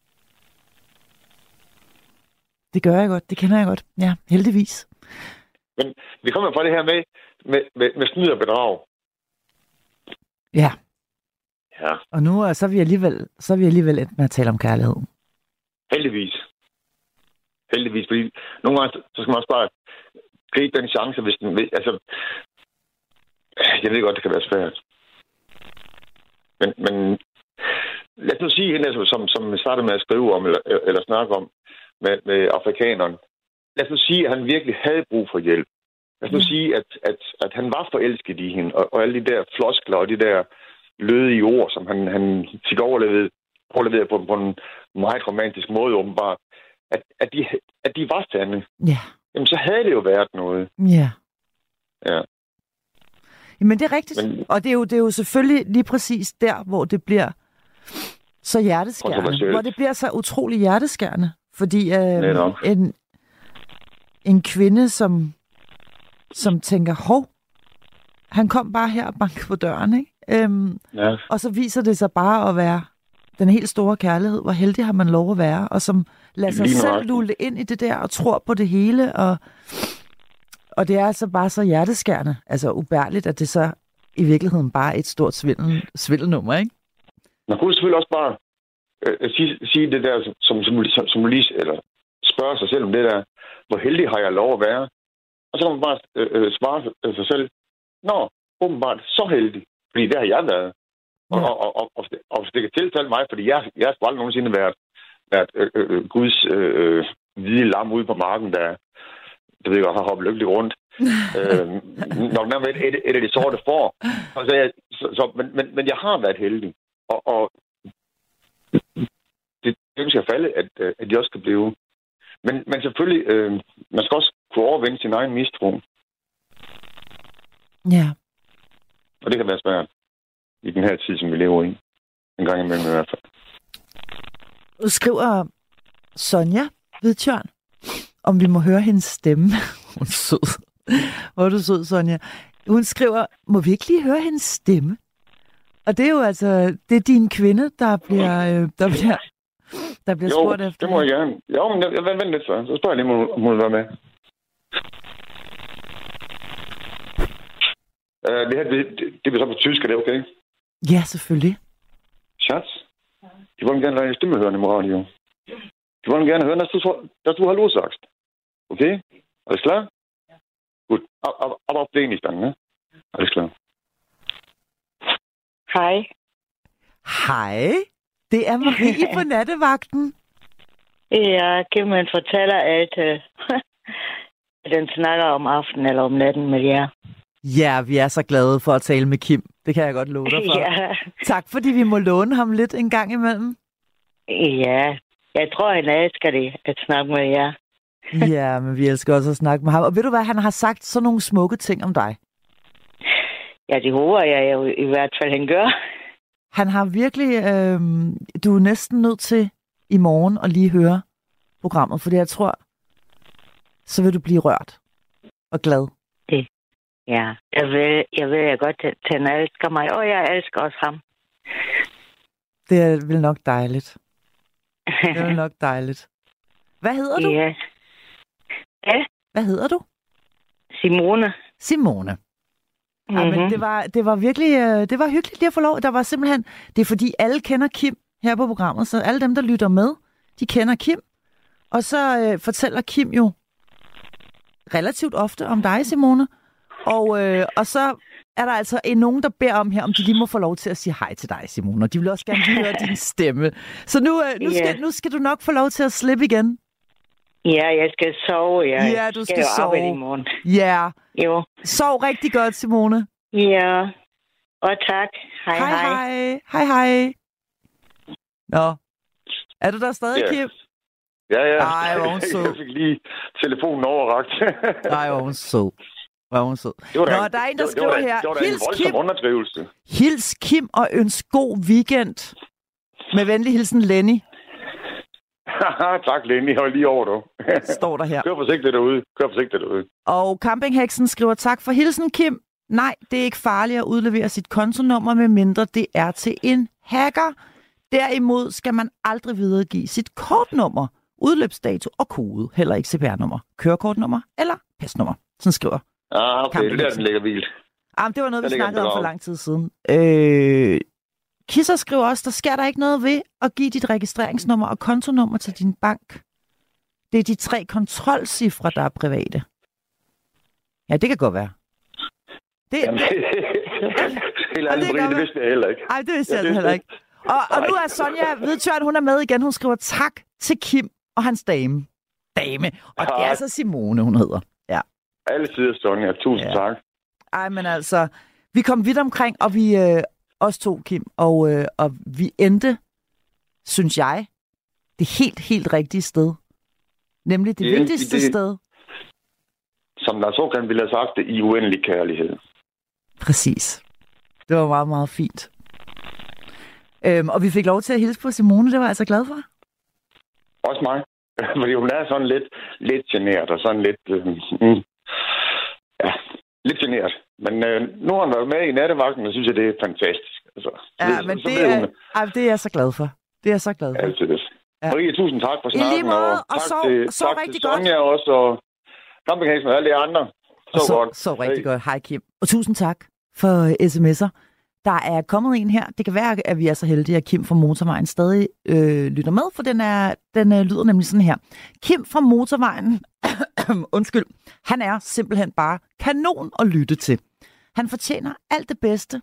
Speaker 3: Det gør jeg godt, det kender jeg godt. Ja, heldigvis.
Speaker 1: Men vi kommer fra det her med, med, med, med snyd og bedrag.
Speaker 3: Ja.
Speaker 1: Ja.
Speaker 3: Og nu så er vi alligevel, så er vi alligevel endt med at tale om kærlighed.
Speaker 1: Heldigvis. Heldigvis, fordi nogle gange, så skal man også bare gribe den chance, hvis den vil. Altså, jeg ved godt, det kan være svært. Men, men lad os nu sige hende, altså, som, som jeg startede med at skrive om, eller, eller snakke om, med, med afrikaneren. Lad os nu sige, at han virkelig havde brug for hjælp. Lad os nu mm. sige, at, at, at han var forelsket i hende, og, og alle de der floskler, og de der lødige ord, som han, han fik overlevet, overlevet på, på en meget romantisk måde, åbenbart, at, at, de, at de var sande.
Speaker 3: Ja.
Speaker 1: Jamen, så havde det jo været noget.
Speaker 3: Ja.
Speaker 1: Ja.
Speaker 3: Jamen, det er rigtigt. Men, og det er, jo, det er jo selvfølgelig lige præcis der, hvor det bliver så hjerteskærende. Hvor det bliver så utrolig hjerteskærende. Fordi øh, en, en kvinde, som, som tænker, hov, han kom bare her og bankede på døren, ikke? Øhm, ja. Og så viser det sig bare at være den helt store kærlighed. Hvor heldig har man lov at være. Og som lader sig selv lulle ind i det der og tror på det hele. Og, og det er altså bare så hjerteskærende. Altså ubærligt, at det så i virkeligheden bare er et stort svindel, svindelnummer, ikke?
Speaker 1: Man kunne selvfølgelig også bare øh, sige, sige det der, som, som, som, som lige, eller spørge sig selv om det der, hvor heldig har jeg lov at være? Og så kan man bare øh, svare sig selv, nå, åbenbart så heldig, fordi det har jeg været. Og, og, og, og, og hvis det kan tiltale mig, fordi jeg, jeg har aldrig nogensinde været, været øh, øh, Guds øh, hvide lam ude på marken, der, der ved jeg, har hoppet lykkeligt rundt. øh, nok nærmest et, et, et af de sorte får. Så jeg, så, så, men, men, men jeg har været heldig. Og, og det det skal falde, at, at de også kan blive. Men, men selvfølgelig, øh, man skal også kunne overvinde sin egen mistro.
Speaker 3: Ja.
Speaker 1: Og det kan være svært i den her tid, som vi lever i. En gang imellem i hvert fald.
Speaker 3: Du skriver Sonja Hvidtjørn, om vi må høre hendes stemme. Hun er sød. Hvor er du sød, Sonja. Hun skriver, må vi ikke lige høre hendes stemme? Og det er jo altså, det er din kvinde, der bliver, der bliver, der bliver
Speaker 1: jo,
Speaker 3: spurgt efter.
Speaker 1: det må jeg gerne. Jo, men jeg, jeg venter lidt så. Så spørger jeg lige, om hun vil være med. Uh, det her, det, det, det bliver så på tysk, er det okay?
Speaker 3: Ja, selvfølgelig.
Speaker 1: Schatz, die wollen gerne deine Stimme hören im Radio. Die wollen gerne hören, dass du, dass du Hallo sagst. Okay? Alles klar? Ja. Gut, aber, aber auf wenig dann, ne? Alles klar.
Speaker 4: Hej.
Speaker 3: Hej. Det er Marie på nattevagten.
Speaker 4: Ja, Kim fortæller, at øh, den snakker om aftenen eller om natten med jer.
Speaker 3: Ja, vi er så glade for at tale med Kim. Det kan jeg godt love dig for.
Speaker 4: Ja.
Speaker 3: Tak, fordi vi må låne ham lidt en gang imellem.
Speaker 4: Ja, jeg tror, han elsker det, at snakke med jer.
Speaker 3: Ja, men vi elsker også at snakke med ham. Og ved du hvad, han har sagt sådan nogle smukke ting om dig.
Speaker 4: Ja, det håber jeg jo i hvert fald, han gør.
Speaker 3: Han har virkelig... Øh, du er næsten nødt til i morgen at lige høre programmet, fordi jeg tror, så vil du blive rørt og glad.
Speaker 4: Det. Ja, jeg ved, jeg ved jeg godt, at han elsker mig, og jeg elsker også ham.
Speaker 3: Det er vel nok dejligt. Det er vel nok dejligt. Hvad hedder du?
Speaker 4: Ja. Ja?
Speaker 3: Hvad hedder du?
Speaker 4: Simone.
Speaker 3: Simone.
Speaker 4: Mm-hmm.
Speaker 3: Ja, men det var, det var virkelig det var hyggeligt lige at få lov. Der var simpelthen... Det er fordi, alle kender Kim her på programmet, så alle dem, der lytter med, de kender Kim. Og så øh, fortæller Kim jo relativt ofte om dig, Simone. Og, øh, og så er der altså en nogen, der beder om her, om de lige må få lov til at sige hej til dig, Simone. Og de vil også gerne lige høre din stemme. Så nu, øh, nu, skal, yeah. nu skal du nok få lov til at slippe igen.
Speaker 4: Ja, jeg skal sove. Jeg
Speaker 3: ja, du skal,
Speaker 4: skal
Speaker 3: sove.
Speaker 4: arbejde i morgen.
Speaker 3: Ja.
Speaker 4: Jo.
Speaker 3: Sov rigtig godt, Simone.
Speaker 4: Ja. Og tak. Hej, hej.
Speaker 3: Hej, hej. Hej, hej. Nå. Er du der stadig,
Speaker 1: yeah.
Speaker 3: Kim?
Speaker 1: Ja, ja.
Speaker 3: Ej, hvor hun sød.
Speaker 1: Jeg fik lige telefonen overrakt.
Speaker 3: Ej, hvor hun sød. Hvor hun sød.
Speaker 1: Nå,
Speaker 3: der der er en, der
Speaker 1: det,
Speaker 3: skriver
Speaker 1: det
Speaker 3: her.
Speaker 1: Det var da en voldsom underdrivelse.
Speaker 3: Hils Kim og ønsk god weekend. Med venlig hilsen, Lenny.
Speaker 1: Tak, Lenny. Hold lige over, du.
Speaker 3: Står der her.
Speaker 1: Kør forsigtigt derude. Kør forsigtigt derude.
Speaker 3: Og Campingheksen skriver, tak for hilsen, Kim. Nej, det er ikke farligt at udlevere sit kontonummer, medmindre det er til en hacker. Derimod skal man aldrig videregive sit kortnummer, udløbsdato og kode. Heller ikke C P R-nummer, kørekortnummer eller pasnummer. Sådan skriver
Speaker 1: Ah, okay. Det der, den ligger vildt.
Speaker 3: Ah, det var noget, vi snakkede om for lang tid siden. Øh... Kisser skriver også, der sker der ikke noget ved at give dit registreringsnummer og kontonummer til din bank. Det er de tre kontrolcifre, der er private. Ja, det kan godt være. Det,
Speaker 1: Jamen, det, helt ærligt, det, det vidste jeg heller ikke.
Speaker 3: Nej, det vidste jeg ja, heller ikke. Og, og nu er Sonja Hvidtjørn, hun er med igen. Hun skriver tak til Kim og hans dame. Dame. Og det er altså Simone, hun hedder. Ja.
Speaker 1: Alle sider, Sonja. Tusind ja. tak.
Speaker 3: Ej, men altså, vi kom vidt omkring, og vi... Øh, os to, Kim, og, øh, og vi endte, synes jeg, det helt, helt rigtige sted. Nemlig det, det vigtigste det, sted.
Speaker 1: Som Lars Håkan ville have sagt det, i uendelig kærlighed.
Speaker 3: Præcis. Det var meget, meget fint. Øhm, og vi fik lov til at hilse på Simone, det var jeg altså glad for.
Speaker 1: Også mig. Fordi hun er sådan lidt, lidt genert, og sådan lidt... Øh, mm, ja, lidt genert. Men øh, nu har han været med i nattevagten, og synes jeg, det er fantastisk. Altså,
Speaker 3: ja,
Speaker 1: det,
Speaker 3: men
Speaker 1: så,
Speaker 3: det,
Speaker 1: så
Speaker 3: er, ej, det er jeg så glad for. Det er jeg så glad for.
Speaker 1: Altid det. Ja. Marie, tusind tak for snakken.
Speaker 3: I lige måde, og,
Speaker 1: og tak
Speaker 3: sov,
Speaker 1: til,
Speaker 3: sov
Speaker 1: tak
Speaker 3: rigtig
Speaker 1: til
Speaker 3: godt.
Speaker 1: Sonja også, og Campingheksen og alle de andre. Så,
Speaker 3: så
Speaker 1: godt.
Speaker 3: Så rigtig hey. godt. Hej, Kim. Og tusind tak for sms'er. Der er kommet en her. Det kan være, at vi er så heldige, at Kim fra Motorvejen stadig øh, lytter med, for den, er, den øh, lyder nemlig sådan her. Kim fra Motorvejen, undskyld, han er simpelthen bare kanon at lytte til. Han fortjener alt det bedste.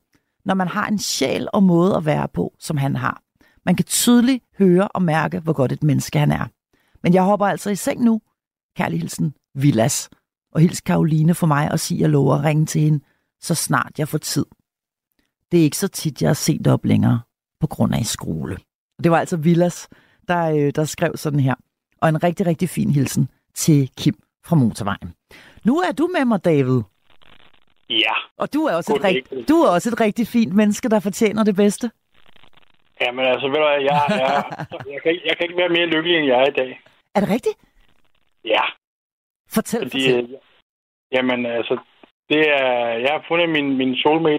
Speaker 3: når man har en sjæl og måde at være på, som han har. Man kan tydeligt høre og mærke, hvor godt et menneske han er. Men jeg hopper altså i seng nu. Kærlig hilsen, Vilas. Og hils Karoline for mig og sig, at jeg lover at ringe til hende, så snart jeg får tid. Det er ikke så tit, jeg har set op længere, på grund af skole. Det var altså Vilas, der, der skrev sådan her. Og en rigtig, rigtig fin hilsen til Kim fra Motorvejen. Nu er du med mig, David.
Speaker 5: Ja.
Speaker 3: Og du er også, et, rigt, du er også et rigtig fint menneske, der fortjener det bedste.
Speaker 5: Jamen altså, ved du hvad, jeg, jeg, jeg, kan, jeg kan ikke være mere lykkelig, end jeg er i dag.
Speaker 3: Er det rigtigt?
Speaker 5: Ja.
Speaker 3: Fortæl,
Speaker 5: Fordi,
Speaker 3: fortæl.
Speaker 5: Jamen altså, det er, jeg har fundet min, min soulmate.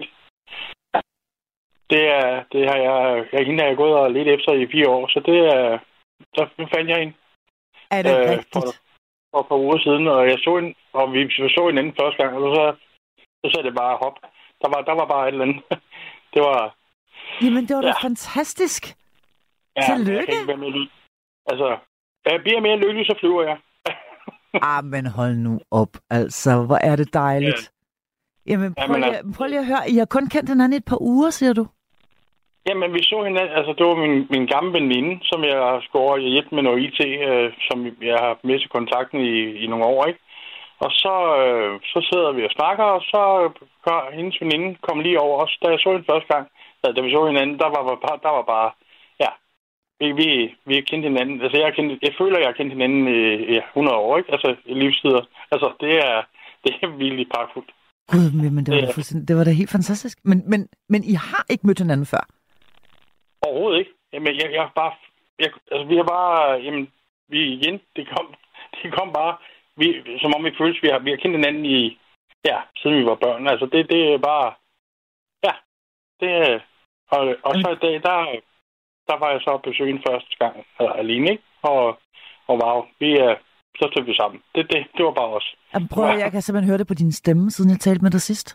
Speaker 5: Det er, det har jeg, jeg hende har jeg gået og lidt efter i fire år, så det er, så fandt jeg hende.
Speaker 3: Er det øh, rigtigt?
Speaker 5: For, for et par uger siden, og jeg så hende, og vi så hinanden første gang, og så, så sagde det bare hop. Der var, der var bare et eller andet. Det var...
Speaker 3: Jamen, det var da
Speaker 5: ja.
Speaker 3: fantastisk.
Speaker 5: Ja,
Speaker 3: tillykke.
Speaker 5: Jeg kan ikke være mere lykkelig. Altså, jeg bliver mere lykkelig, så flyver jeg.
Speaker 3: Ah, men hold nu op, altså. Hvor er det dejligt. Ja. Jamen, prøv,
Speaker 5: Jamen,
Speaker 3: lige, prøv lige at høre. I har kun kendt hinanden et par uger, siger du?
Speaker 5: Jamen, vi så hinanden. Altså, det var min, min gamle veninde, som jeg har skåret i hjælp med noget I T, øh, som jeg har mistet kontakten i, i nogle år, ikke? Og så, øh, så sidder vi og snakker, og så gør hendes veninde kom lige over os. Da jeg så hende første gang, da vi så hinanden, der var, der var bare... Ja, vi, vi, vi har kendt hinanden. Altså, jeg, kendt, jeg føler, jeg har kendt hinanden i, i hundrede år, ikke? Altså, i livstider. Altså, det er, det er virkelig pragtfuldt.
Speaker 3: Gud, men det var, det, da, det var da helt fantastisk. Men, men, men I har ikke mødt hinanden før?
Speaker 5: Overhovedet ikke. Jamen, jeg, jeg bare... Jeg, altså, vi har bare... Jamen, vi igen, det kom, det kom bare... Vi, som om vi føles, vi har, vi har kendt hinanden i... Ja, siden vi var børn. Altså, det, det er bare... Ja, det... Og, og så i dag, der, der var jeg så på besøg første gang, altså, alene, ikke? Og, og wow, vi er... Så stod vi sammen. Det, det, det var bare os.
Speaker 3: Jamen, prøv at, jeg kan simpelthen høre det på din stemme, siden jeg talte med dig sidst.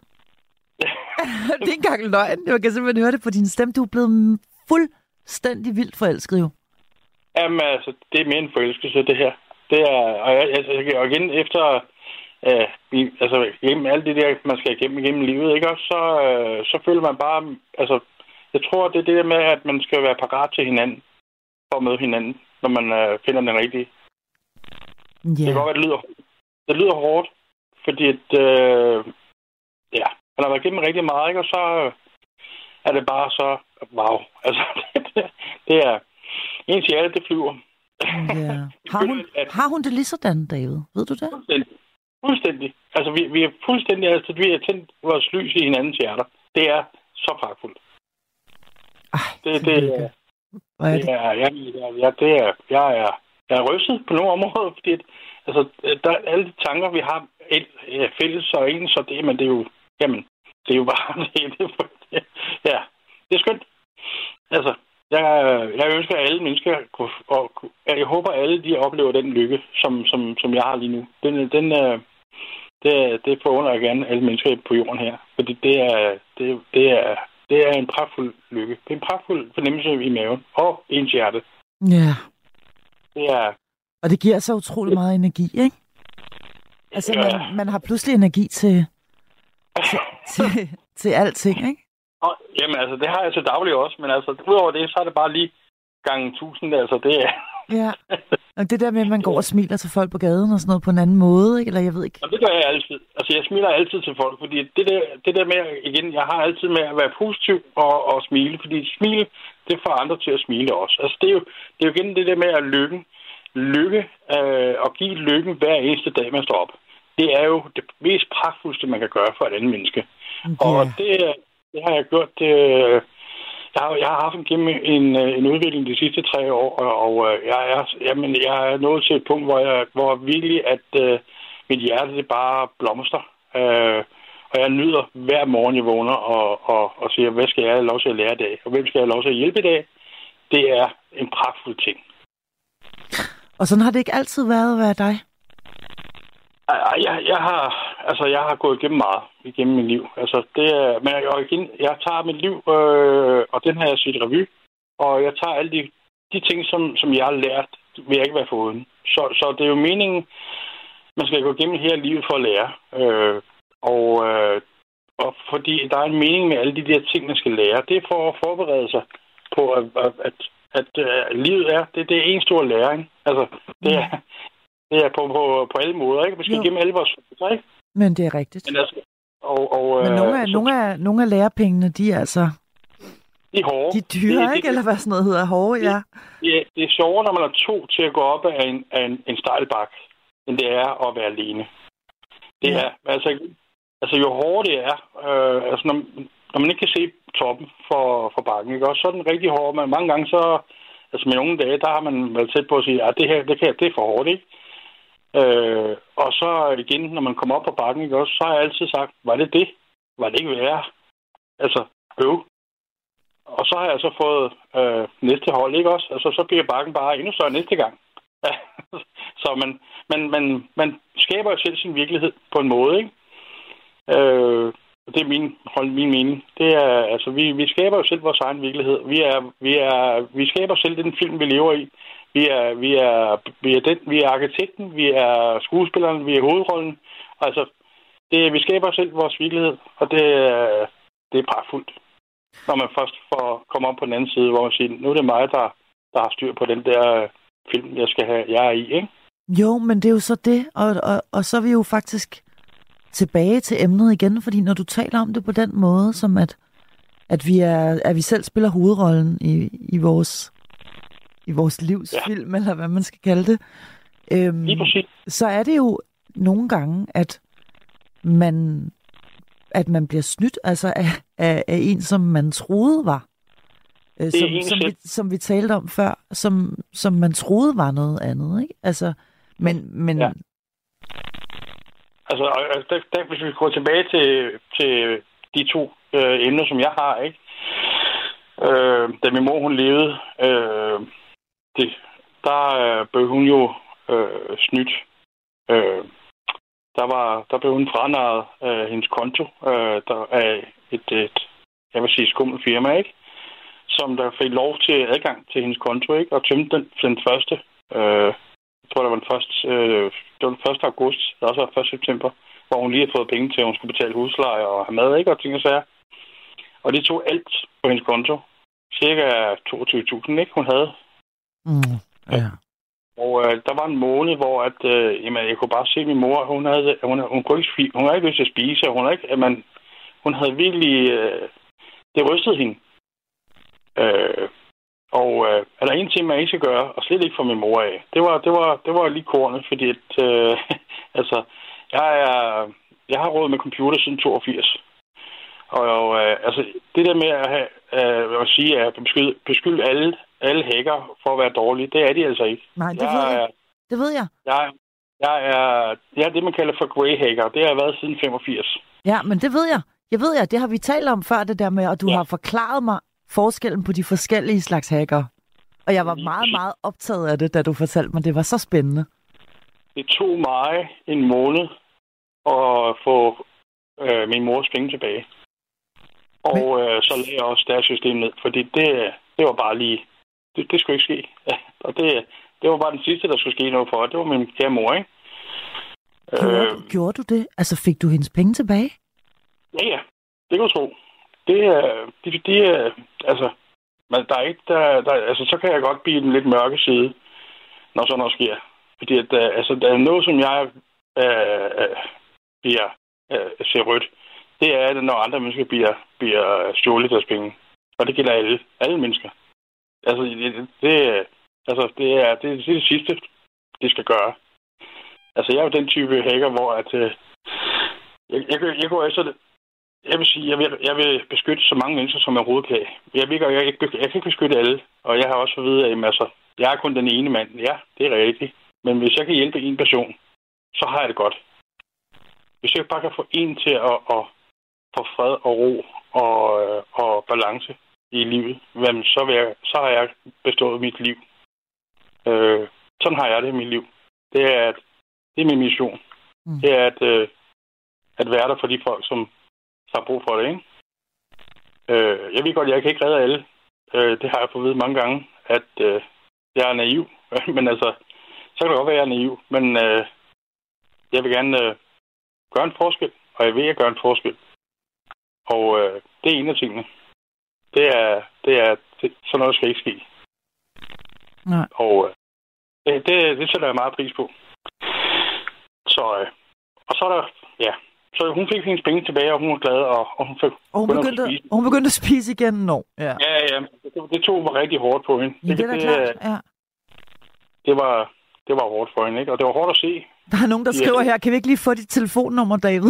Speaker 3: Det er ikke engang løgn. Jeg kan simpelthen høre det på din stemme. Du er blevet fuldstændig vildt forelsket, jo.
Speaker 5: Jamen, altså, det er mere en forelskelse, det her. Det er, og, jeg, altså, og igen, efter, øh, vi, altså, gennem alt det der, man skal igennem igennem livet, ikke også, så, øh, så føler man bare, altså, jeg tror, det er det der med, at man skal være parat til hinanden, for at møde hinanden, når man øh, finder den rigtige. Yeah. Det kan godt være, det lyder, det lyder hårdt, fordi at, øh, ja, man har været igennem rigtig meget, ikke, og så øh, er det bare så, wow, altså, det, det er, ens hjerte, det flyver.
Speaker 3: Yeah. Har, hun, har hun det lige sådan, David? Ved du det?
Speaker 5: Fuldstændig. Fuldstændig. Altså, vi, vi er fuldstændig, altså, vi har tændt vores lys i hinandens hjerter. Det er så pragtfuldt.
Speaker 3: Ej,
Speaker 5: det, det, det, er,
Speaker 3: Hvad er
Speaker 5: det?
Speaker 3: det?
Speaker 5: Er, ja, ja, det er, jeg er, jeg er rystet på nogle områder, fordi at, altså, der er alle de tanker, vi har et, ja, fælles og ens, så det, men det er jo, jamen, det er jo bare, det, det, det, ja, det er skønt. Altså, Jeg, jeg ønsker, at alle mennesker, og jeg håber, at alle de oplever den lykke, som, som, som jeg har lige nu. Den, den, det, det forundrer jeg gerne alle mennesker på jorden her. Fordi det er, det, det er, det er en pragtfuld lykke. Det er en pragtfuld fornemmelse i maven og ens hjerte.
Speaker 3: Ja.
Speaker 5: Det er,
Speaker 3: og det giver så utrolig meget energi, ikke? Altså,
Speaker 5: ja.
Speaker 3: man, man har pludselig energi til, til, til, til alting, ikke?
Speaker 5: Og, jamen, altså, det har jeg til daglig også, men altså, udover det, så er det bare lige gange tusind, altså, det er...
Speaker 3: Ja, og det der med, at man går og smiler til folk på gaden og sådan noget på en anden måde, ikke? Eller jeg ved ikke...
Speaker 5: Og det gør jeg altid. Altså, jeg smiler altid til folk, fordi det der, det der med, igen, jeg har altid med at være positiv og, og smile, fordi smil, det får andre til at smile også. Altså, det er jo, det er jo igen det der med at lykke, lykke øh, og give lykken hver eneste dag, man står op. Det er jo det mest pragtfuldste, man kan gøre for et andet menneske. Yeah. Og det, det har jeg gjort... Øh, Jeg har, jeg har haft en, gennem en, en udvikling de sidste tre år, og, og jeg, er, jamen, jeg er nået til et punkt, hvor jeg hvor virkelig, at uh, mit hjerte det bare blomster. Uh, og jeg nyder hver morgen, jeg vågner og, og, og siger, hvad skal jeg have lov til at lære i dag? Og hvem skal jeg have lov til at hjælpe i dag? Det er en pragtfuld ting.
Speaker 3: Og sådan har det ikke altid været at være dig?
Speaker 5: Jeg, jeg, har, altså, jeg har gået igennem meget igennem mit liv. Altså, det er, men jeg, igen, jeg tager mit liv, øh, og den har jeg set revy. Og jeg tager alle de, de ting, som, som jeg har lært, vil jeg ikke være foruden. Så, så det er jo meningen, man skal gå igennem hele livet for at lære. Øh, og, øh, og fordi der er en mening med alle de der ting, man skal lære. Det er for at forberede sig på, at, at, at, at, at livet er, det, det er en stor læring. Altså, det er, det er på, på, på alle måder, ikke? Vi skal igennem alle vores følelser, ikke?
Speaker 3: Men det er rigtigt.
Speaker 5: Men, altså, og, og,
Speaker 3: Men nogle af,
Speaker 5: så,
Speaker 3: nogle, af, nogle af lærepengene, de er altså...
Speaker 5: De er hårde.
Speaker 3: De er dyre,
Speaker 5: det,
Speaker 3: ikke? Eller hvad sådan noget hedder? Hårde, ja.
Speaker 5: Det, det er sjovere, når man er to til at gå op af en, af en, en stejl bakke, end det er at være alene. Det
Speaker 3: Ja.
Speaker 5: er, altså, altså jo hårdere det er, øh, altså når, når man ikke kan se toppen for, for bakken, ikke? Også så er den rigtig hård, men mange gange så, altså med nogle dage, der har man været tæt på at sige, at det her, det, kan, det er for hårdt, ikke? Øh, og så igen, når man kommer op på bakken, ikke? Også, så har jeg altid sagt, var det det? Var det ikke værre? Altså, øv. Og så har jeg så fået øh, næste hold, ikke også? Altså, så bliver bakken bare endnu større næste gang. Så man, man, man, man skaber jo selv sin virkelighed på en måde, ikke? Øh, det er min, hold, min mening. Det er, altså, vi, vi skaber jo selv vores egen virkelighed. Vi er, vi er, vi skaber selv den film, vi lever i. Vi er, vi er, vi er, den, vi er arkitekten, vi er skuespilleren, vi er hovedrollen. Altså, det, vi skaber selv vores virkelighed, og det, det er pragtfuldt. Når man først får komme op på den anden side, hvor man siger, nu er det mig, der, der har styr på den der film, jeg skal have, jeg er i, ikke?
Speaker 3: Jo, men det er jo så det, og, og, og så er vi jo faktisk tilbage til emnet igen, fordi når du taler om det på den måde, som at, at, vi, er, at vi selv spiller hovedrollen i, i, vores, i vores livs ja. film, eller hvad man skal kalde det, øhm, så er det jo nogle gange, at man... at man bliver snydt altså af, af, af en, som man troede var. Øh, som, som, vi, som vi talte om før, som, som man troede var noget andet, ikke? Altså, men... men...
Speaker 5: Ja. Altså, der, der, hvis vi går tilbage til, til de to øh, emner, som jeg har, ikke? Øh, da min mor, hun levede, øh, det, der øh, blev hun jo øh, snydt. Øh, Der, var, der blev hun franarret øh, hendes konto øh, der af et, et, jeg vil sige, skummelt firma, ikke? Som der fik lov til adgang til hendes konto, ikke? Og tømte den den første, øh, jeg tror, det var den første, øh, det var den første august, det også var første september, hvor hun lige havde fået penge til, at hun skulle betale husleje og have mad, ikke? Og ting og sager. Og de tog alt på hendes konto. Cirka toogtyve tusind, ikke? Hun havde.
Speaker 3: Mm, ja.
Speaker 5: Og øh, der var en måned, hvor at, øh, jamen, jeg kunne bare se min mor, hun havde, hun, hun kunne ikke, hun havde ikke lyst til at spise, hun havde ikke, man, hun havde virkelig, øh, det rystede hende. Øh, og øh, er der en ting, man ikke skal gøre, og slet ikke for min mor af, det var, det var, det var lige kornet, fordi at, øh, altså, jeg er, jeg har råd med computer siden toogfirs. Og, og øh, altså, det der med at, have, øh, at sige, at beskyde, beskyde alle, alle hacker for at være dårlige, det er de altså ikke.
Speaker 3: Nej, det
Speaker 5: jeg,
Speaker 3: ved jeg. Det ved jeg.
Speaker 5: Jeg, jeg, er, jeg er det, man kalder for grey hacker. Det har jeg været siden femogfirs.
Speaker 3: Ja, men det ved jeg. Jeg ved jeg, det har vi talt om før, det der med, og du ja. har forklaret mig forskellen på de forskellige slags hacker. Og jeg var meget, meget optaget af det, da du fortalte mig. Det var så spændende.
Speaker 5: Det tog mig en måned at få øh, min mors penge tilbage. Og Men... øh, så lagde jeg også deres system ned, fordi det, det var bare lige... Det, det skulle ikke ske. Ja, og det, det var bare den sidste, der skulle ske noget for. Det var min kære mor, ikke?
Speaker 3: Gjorde, øh, du, gjorde du det? Altså, fik du hendes penge tilbage?
Speaker 5: Ja, ja. Det kan du tro. Det er... Det, det er altså... Men der er ikke... Der, der, altså, så kan jeg godt blive den lidt mørke side, når sådan noget sker. Fordi at, altså, der er noget, som jeg øh, bliver, øh, ser rødt. Det er, at når andre mennesker bliver, bliver stjålet deres penge. Og det gælder alle. Alle mennesker. Altså, det, det, altså det, er, det er det sidste, de skal gøre. Altså, jeg er jo den type hacker, hvor at, øh, jeg, jeg, jeg går efter det. Jeg vil sige, jeg vil, jeg vil beskytte så mange mennesker, som jeg overhovedet kan. Jeg, vil, jeg, jeg, jeg kan ikke beskytte alle, og jeg har også fået at vide, at altså, jeg er kun den ene mand. Ja, det er rigtigt. Men hvis jeg kan hjælpe en person, så har jeg det godt. Hvis jeg bare kan få en til at, at få fred og ro og, og balance i livet, jamen, så, vil jeg, så har jeg bestået mit liv. Øh, sådan har jeg det i mit liv. Det er, at, det er min mission. Mm. Det er at, øh, at være der for de folk, som har brug for det, ikke? Øh, jeg ved godt, jeg kan ikke redde alle. Øh, det har jeg fået at vide mange gange, at øh, jeg er naiv. Men altså, så kan det godt være, at jeg er naiv. Men øh, jeg vil gerne øh, gøre en forskel, og jeg vil at gøre en forskel. Og øh, det er en af tingene. Det er, det er det, sådan noget skal ikke ske.
Speaker 3: Nej.
Speaker 5: Og øh, det, det, det sætter jeg meget pris på. Så, øh, og så er der, ja, så hun fik hendes penge tilbage, og hun var glad, og, og hun fik
Speaker 3: og hun begyndte, at hun begyndte at spise igen nu. Ja,
Speaker 5: ja, ja det, det tog mig rigtig hårdt på hende.
Speaker 3: Ja, det, det er da klart, ja.
Speaker 5: Det var, det var hårdt for hende, ikke? Og det var hårdt at se.
Speaker 3: Der er nogen, der skriver her, kan vi ikke lige få dit telefonnummer, David?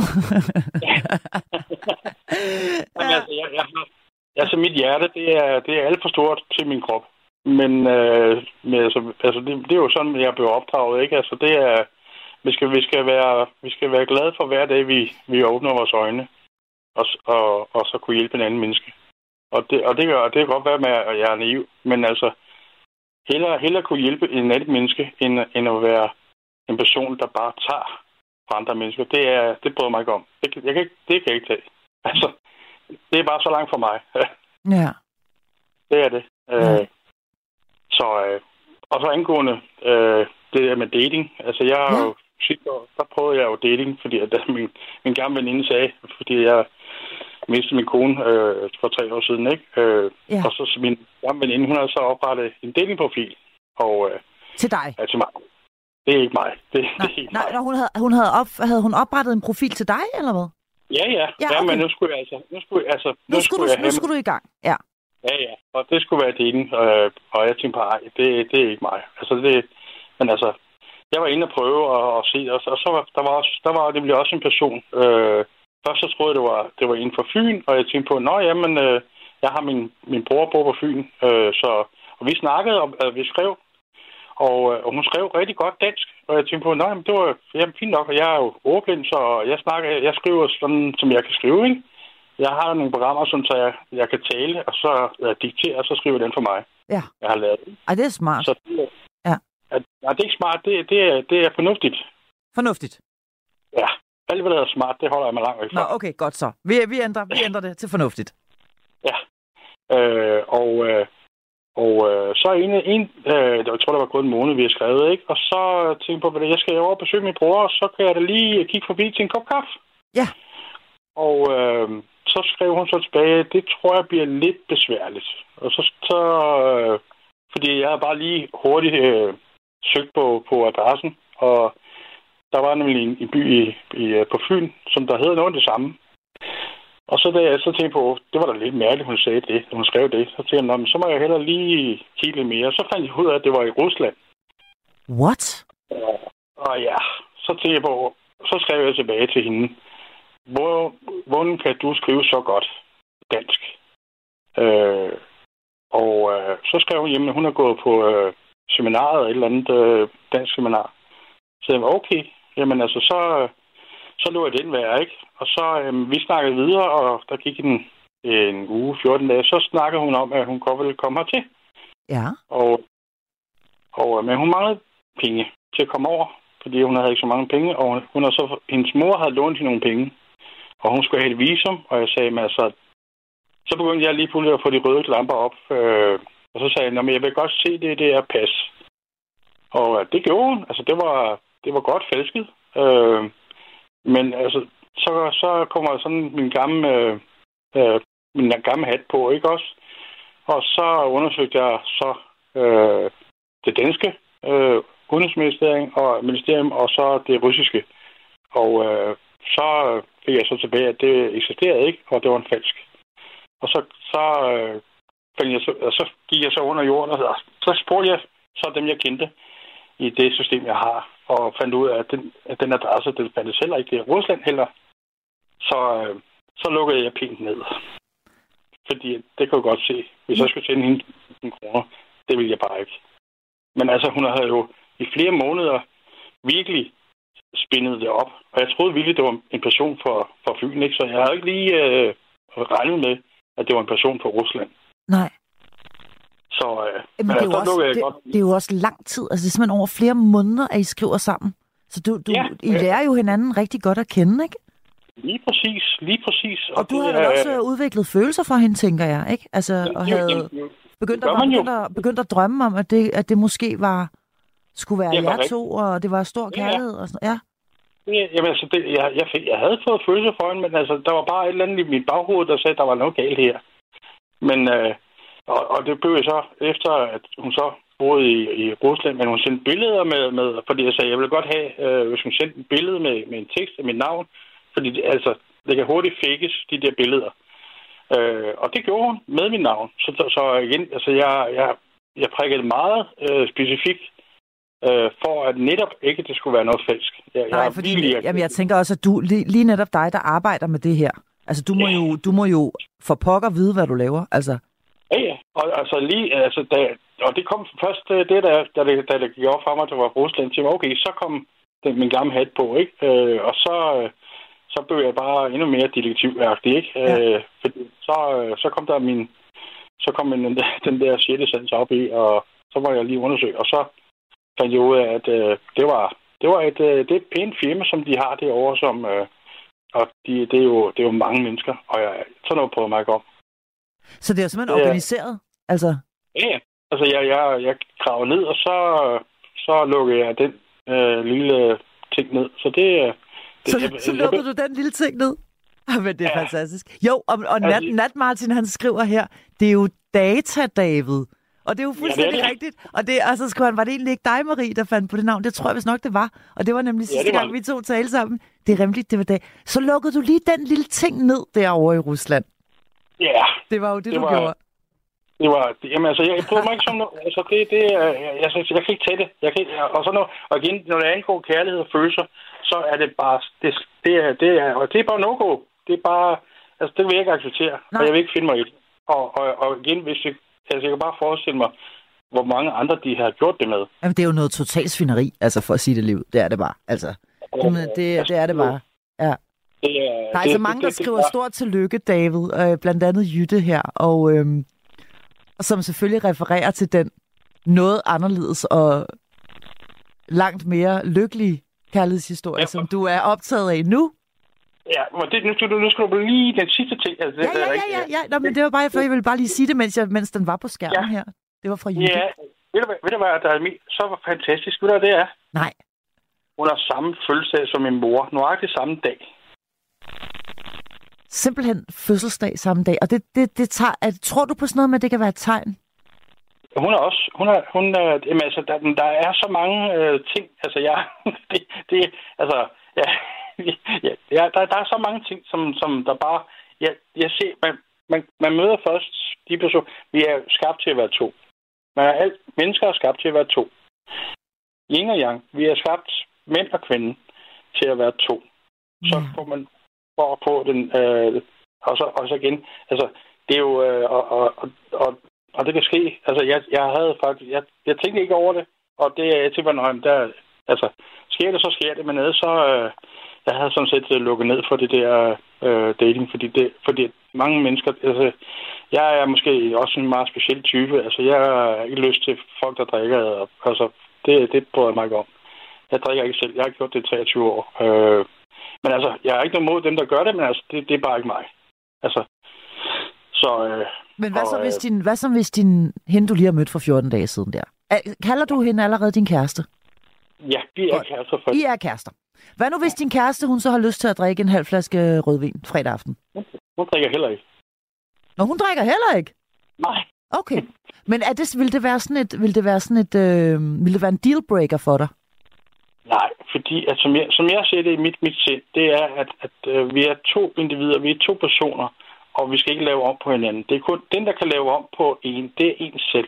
Speaker 5: Jamen, altså, jeg, jeg har, altså, mit hjerte, det er, det er alt for stort til min krop. Men, øh, men altså, altså det, det er jo sådan, jeg blev opdraget, ikke? Altså, det er, vi skal, vi skal være, vi skal være glade for hver dag, vi, vi åbner vores øjne, og, og, og så kunne hjælpe en anden menneske. Og det, og det, gør, det kan godt være med, at jeg er naiv, men altså, hellere, hellere kunne hjælpe en anden menneske, end, end at være en person, der bare tager fra andre mennesker. Det, er, det bryder mig ikke om. Det, jeg kan ikke, det kan jeg ikke tage. Altså, det er bare så langt for mig.
Speaker 3: Ja.
Speaker 5: Det er det. Ja. Øh, så, øh, og så angående øh, det der med dating. Altså, jeg har ja. jo sidste år, der prøvede jeg jo dating, fordi at min, min gamle veninde sagde, fordi jeg mistede min kone øh, for tre år siden, ikke? Øh, ja. Og så min gamle veninde, hun har så oprettet en datingprofil. Og, øh,
Speaker 3: til dig?
Speaker 5: Ja, til mig. Det er ikke mig. Det,
Speaker 3: nej,
Speaker 5: det er ikke
Speaker 3: nej,
Speaker 5: mig.
Speaker 3: Hun, havde, hun havde, op, havde hun oprettet en profil til dig, eller hvad?
Speaker 5: Ja, ja.
Speaker 3: Ja,
Speaker 5: okay. Ja, men nu skulle jeg altså... Nu skulle, altså,
Speaker 3: nu, nu, skulle, skulle, du, jeg nu skulle du i gang, ja.
Speaker 5: Ja, ja. Og det skulle være dating, øh, og jeg tænkte på, ej, det, det er ikke mig. Altså, det... Men altså, jeg var inde og prøve og, og se, og, og så var der var, også, der var nemlig også en person. Øh, først så troede jeg, det var, det var inden for Fyn, og jeg tænkte på, nå, jamen, øh, jeg har min, min bror bor på Fyn, øh, så... Og vi snakkede, og øh, vi skrev, og, og hun skrev rigtig godt dansk, og jeg tænkte på, nej, men det var jamen, fint nok, og jeg er jo ordblind, så jeg snakker, jeg skriver sådan, som jeg kan skrive, ikke? Jeg har nogle programmer, som så jeg, jeg kan tale, og så uh, diktere, og så skriver den for mig.
Speaker 3: Ja.
Speaker 5: Jeg har lavet det.
Speaker 3: Ej, det er smart.
Speaker 5: Så det,
Speaker 3: ja.
Speaker 5: At, nej, det er ikke smart, det, det, er, det er fornuftigt.
Speaker 3: Fornuftigt?
Speaker 5: Ja. Alt, hvad der er smart, det holder jeg mig langt væk fra.
Speaker 3: Nå, okay, godt så. Vi, vi, ændrer, vi ændrer det til fornuftigt.
Speaker 5: Ja. Øh, og... Øh, Og øh, så en, en øh, jeg tror, der var gået en måned, vi har skrevet, ikke? Og så tænkte jeg på, at jeg skal over og besøge min bror, og så kan jeg da lige kigge forbi til en kop kaffe.
Speaker 3: Ja.
Speaker 5: Og øh, så skrev hun så tilbage, det tror jeg bliver lidt besværligt. Og så, så øh, fordi jeg har bare lige hurtigt øh, søgt på, på adressen, og der var nemlig en, en by i, i, på Fyn, som der hedder noget af det samme. Og så da jeg så tænkte på, det var da lidt mærkeligt, hun sagde det, hun skrev det. Så tænkte jeg, så må jeg hellere lige kigge lidt mere. Så fandt jeg ud af, at det var i Rusland.
Speaker 3: What?
Speaker 5: Og, og ja, så tænkte jeg på, så skrev jeg tilbage til hende. Hvor, hvordan kan du skrive så godt dansk? Øh, og øh, så skrev hun hjemme, at hun har gået på øh, seminaret, et eller andet øh, dansk seminar. Så jeg var okay, jamen altså så... Så lå jeg den være, ikke? Og så, øhm, vi snakkede videre, og der gik en, en uge, fjorten dage, så snakkede hun om, at hun godt ville komme hertil.
Speaker 3: Ja.
Speaker 5: Og, og, men hun manglede penge til at komme over, fordi hun havde ikke så mange penge, og hun, så, hendes mor havde lånt hende nogle penge, og hun skulle have et visum, og jeg sagde, men altså, så begyndte jeg lige pludselig at få de røde lamper op, øh, og så sagde jeg, men jeg vil godt se det, det er pas. Og øh, det gjorde hun, altså det var, det var godt falsket, øh, men altså, så, så kommer sådan min gamle, øh, min gamle hat på, ikke også? Og så undersøgte jeg så øh, det danske øh, udenrigsministerium og ministerium, og så det russiske. Og øh, så fik jeg så tilbage, at det eksisterede ikke, og det var en falsk. Og så, så, øh, jeg så, så gik jeg så under jorden, og så spurgte jeg så dem, jeg kendte i det system, jeg har, og fandt ud af, at den, at den adresse, den fandtes heller ikke. Det er Rusland heller. Så, øh, så lukkede jeg pænt ned. Fordi det kan jeg godt se. Hvis jeg skulle sende hende en kroner, det ville jeg bare ikke. Men altså, hun havde jo i flere måneder virkelig spændet det op. Og jeg troede virkelig, det var en person fra, fra Fyn, ikke? Så jeg havde ikke lige øh, regnet med, at det var en person fra Rusland.
Speaker 3: Nej.
Speaker 5: Så øh,
Speaker 3: men det, er
Speaker 5: altså,
Speaker 3: også, det,
Speaker 5: godt.
Speaker 3: det er jo også lang tid. Altså, det er simpelthen over flere måneder, at I skriver sammen. Så du, du, ja, I lærer jo hinanden rigtig godt at kende, ikke?
Speaker 5: Lige præcis, lige præcis.
Speaker 3: Og, og du har vel også øh, udviklet følelser for hende, tænker jeg, ikke? Altså,
Speaker 5: jamen,
Speaker 3: og havde
Speaker 5: jamen,
Speaker 3: begyndt, at, begyndt, at, begyndt at drømme om, at det, at det måske var skulle være jer to, og det var stor kærlighed, ja, ja. og sådan ja.
Speaker 5: det, jamen, altså, det, jeg, jeg, fik, jeg havde fået følelser for hende, men altså, der var bare et eller andet i mit baghoved, der sagde, at der var noget galt her. Men, øh, og, og det blev så, efter at hun så boede i, i Rusland, men hun sendte billeder med, med, fordi jeg sagde, jeg ville godt have, øh, hvis hun sendte et billede med, med en tekst af mit navn, fordi det, altså, det kan hurtigt fakes, de der billeder. Øh, og det gjorde hun med mit navn. Så, så igen, altså, jeg, jeg, jeg prikkede meget øh, specifikt, øh, for at netop ikke, det skulle være noget falsk. Jeg,
Speaker 3: Nej,
Speaker 5: jeg
Speaker 3: fordi
Speaker 5: virkelig,
Speaker 3: jamen, jeg tænker også, at du, lige, lige netop dig, der arbejder med det her, altså du må,
Speaker 5: ja.
Speaker 3: jo, du må jo for pokker vide, hvad du laver, altså.
Speaker 5: Ja, ja. Og, altså lige, altså, da, og det kom først, det der, da det, da det gik op for mig, det var Rusland, til okay, så kom den, min gamle hat på, ikke? Øh, og så, så blev jeg bare endnu mere detektivagtig, ikke? Ja. Øh, fordi så, så kom der min, så kom min, den, den der sjette sans op i, og så var jeg lige undersøgt, og så fandt jeg ud af, at øh, det var, det var et, øh, det er et pænt firma, som de har derovre, som, øh, og de, det, er jo, det er jo mange mennesker, og jeg, sådan noget prøver mig ikke om.
Speaker 3: Så det er simpelthen det, organiseret? Altså...
Speaker 5: Ja, altså jeg, jeg, jeg graver ned, og så, så lukker jeg den øh, lille ting ned. Så det... det
Speaker 3: så
Speaker 5: jeg,
Speaker 3: så
Speaker 5: jeg,
Speaker 3: lukker
Speaker 5: jeg,
Speaker 3: du den lille ting ned? Men det er ja. Fantastisk. Jo, og, og Nat,
Speaker 5: altså,
Speaker 3: Nat Martin, han skriver her, det er jo Data-David. Og det er jo fuldstændig ja, det er det. rigtigt. Og det, altså, skulle han, var det egentlig ikke dig, Marie, der fandt på det navn? Det tror jeg vist nok, det var. Og det var nemlig sidste ja, gang, vi to talte sammen. Det er remligt, det var dag. Så lukkede du lige den lille ting ned derovre i Rusland.
Speaker 5: Ja.
Speaker 3: Det var jo det,
Speaker 5: det
Speaker 3: du
Speaker 5: var,
Speaker 3: gjorde.
Speaker 5: Det var, jamen altså, jeg prøver mig ikke som noget, altså det, det, jeg, jeg, jeg kan ikke tage det. Jeg kan ikke, og så når, og igen, når det angår kærlighed og følelser, så er det bare, det, det er, det er, og det er bare no-go. Det er bare, altså det vil jeg ikke acceptere, Nej. og jeg vil ikke finde mig i det. Og, og, og igen, hvis jeg, altså jeg kan bare forestille mig, hvor mange andre de har gjort det med.
Speaker 3: Jamen, det er jo noget totalt svineri, altså for at sige det livet. Det er det bare, altså. Jamen, det, det er det bare, ja.
Speaker 5: Det er,
Speaker 3: der er altså mange, der det, det, skriver det, stort tillykke, David, øh, blandt andet Jytte her, og, øh, og som selvfølgelig refererer til den noget anderledes og langt mere lykkelige kærlighedshistorie, ja, som du er optaget af nu.
Speaker 5: Ja, men det, nu, nu skal du lige den sidste ting. Altså,
Speaker 3: ja, ja, ja, ja, ja. Nå, men det var bare, for jeg ville bare lige sige det, mens, jeg, mens den var på skærmen ja. her. Det var fra Jytte.
Speaker 5: Ja, ved du, ved du hvad, der er så var fantastisk. Ved du, hvad det er?
Speaker 3: Nej.
Speaker 5: Hun har samme fødselsdag som min mor. Nøjagtigt samme dag.
Speaker 3: Simpelthen fødselsdag samme dag. Og det, det, det tager... At, tror du på sådan noget med, at det kan være et tegn?
Speaker 5: Hun er også... Hun er, hun er, jamen, altså, der, der er så mange øh, ting. Altså, jeg... det, det, altså, ja... ja der, der er så mange ting, som, som der bare... Jeg, jeg ser... Man, man, man møder først de personer... Vi er skabt til at være to. Man er alt, mennesker er skabt til at være to. Yin og yang. Vi er skabt mænd og kvinde til at være to. Så ja. får man for på den, øh, og, så, og så igen, altså, det er jo, øh, og, og, og, og det kan ske, altså, jeg, jeg havde faktisk, jeg, jeg tænkte ikke over det, og det er, jeg tænker, når der, altså, sker det, så sker det, men nede, så, øh, jeg havde sådan set lukket ned for det der øh, dating, fordi det, fordi mange mennesker, altså, jeg er måske også en meget speciel type, altså, jeg har ikke lyst til folk, der drikker, altså, det, det prøver jeg mig ikke om. Jeg drikker ikke selv, jeg har gjort det i treogtyve år, øh, men altså, jeg er ikke noget mod dem, der gør det, men altså, det, det er bare ikke mig. Altså, så... Øh,
Speaker 3: men hvad,
Speaker 5: og,
Speaker 3: så, hvis din, hvad så hvis din... Hende, du lige har mødt for fjorten dage siden der? Kalder du hende allerede din kæreste?
Speaker 5: Ja, vi er kærester. For...
Speaker 3: I er kærester. Hvad nu, hvis din kæreste, hun så har lyst til at drikke en halv flaske rødvin fredag aften?
Speaker 5: Hun, hun drikker heller ikke.
Speaker 3: Nå, hun drikker heller ikke?
Speaker 5: Nej.
Speaker 3: Okay. Men er det, vil det være sådan et... Vil det være sådan et... Øh, vil det være en dealbreaker for dig?
Speaker 5: Nej, fordi at, som, jeg, som jeg ser det i mit, mit sind, det er, at, at øh, vi er to individer, vi er to personer, og vi skal ikke lave om på hinanden. Det er kun den, der kan lave om på en, det er en selv.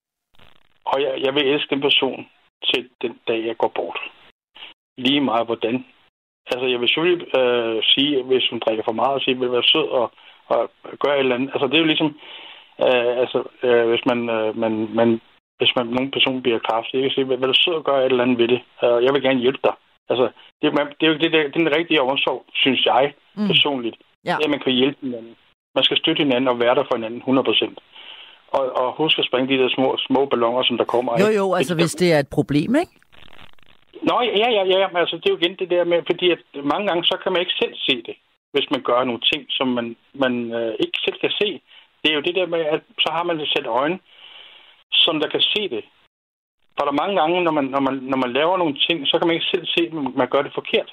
Speaker 5: Og jeg, jeg vil elske den person til den dag, jeg går bort. Lige meget hvordan. Altså, jeg vil selvfølgelig øh, sige, hvis hun drikker for meget, og sige, at vil være sød og, og gøre et eller andet. Altså, det er jo ligesom, øh, altså, øh, hvis man, øh, man, man hvis man nogen person bliver kraftig, jeg kan sige, hvad du sød at gøre et eller andet ved det. Uh, jeg vil gerne hjælpe dig. Altså, det, man, det er jo det, det, den rigtige omsorg, synes jeg mm. personligt. Ja. Det er, at man kan hjælpe hinanden. Man skal støtte hinanden og være der for hinanden hundrede procent. Og, og husk at springe de der små, små balloner, som der kommer.
Speaker 3: Jo, jo, altså det, hvis det er et problem, ikke?
Speaker 5: Nå, ja, ja, ja. Men altså, det er jo igen det der med, fordi at mange gange, så kan man ikke selv se det, hvis man gør nogle ting, som man, man øh, ikke selv kan se. Det er jo det der med, at så har man det sæt øjne, som der kan se det. For der er mange gange, når man, når man, når man laver nogle ting, så kan man ikke selv se, at man gør det forkert.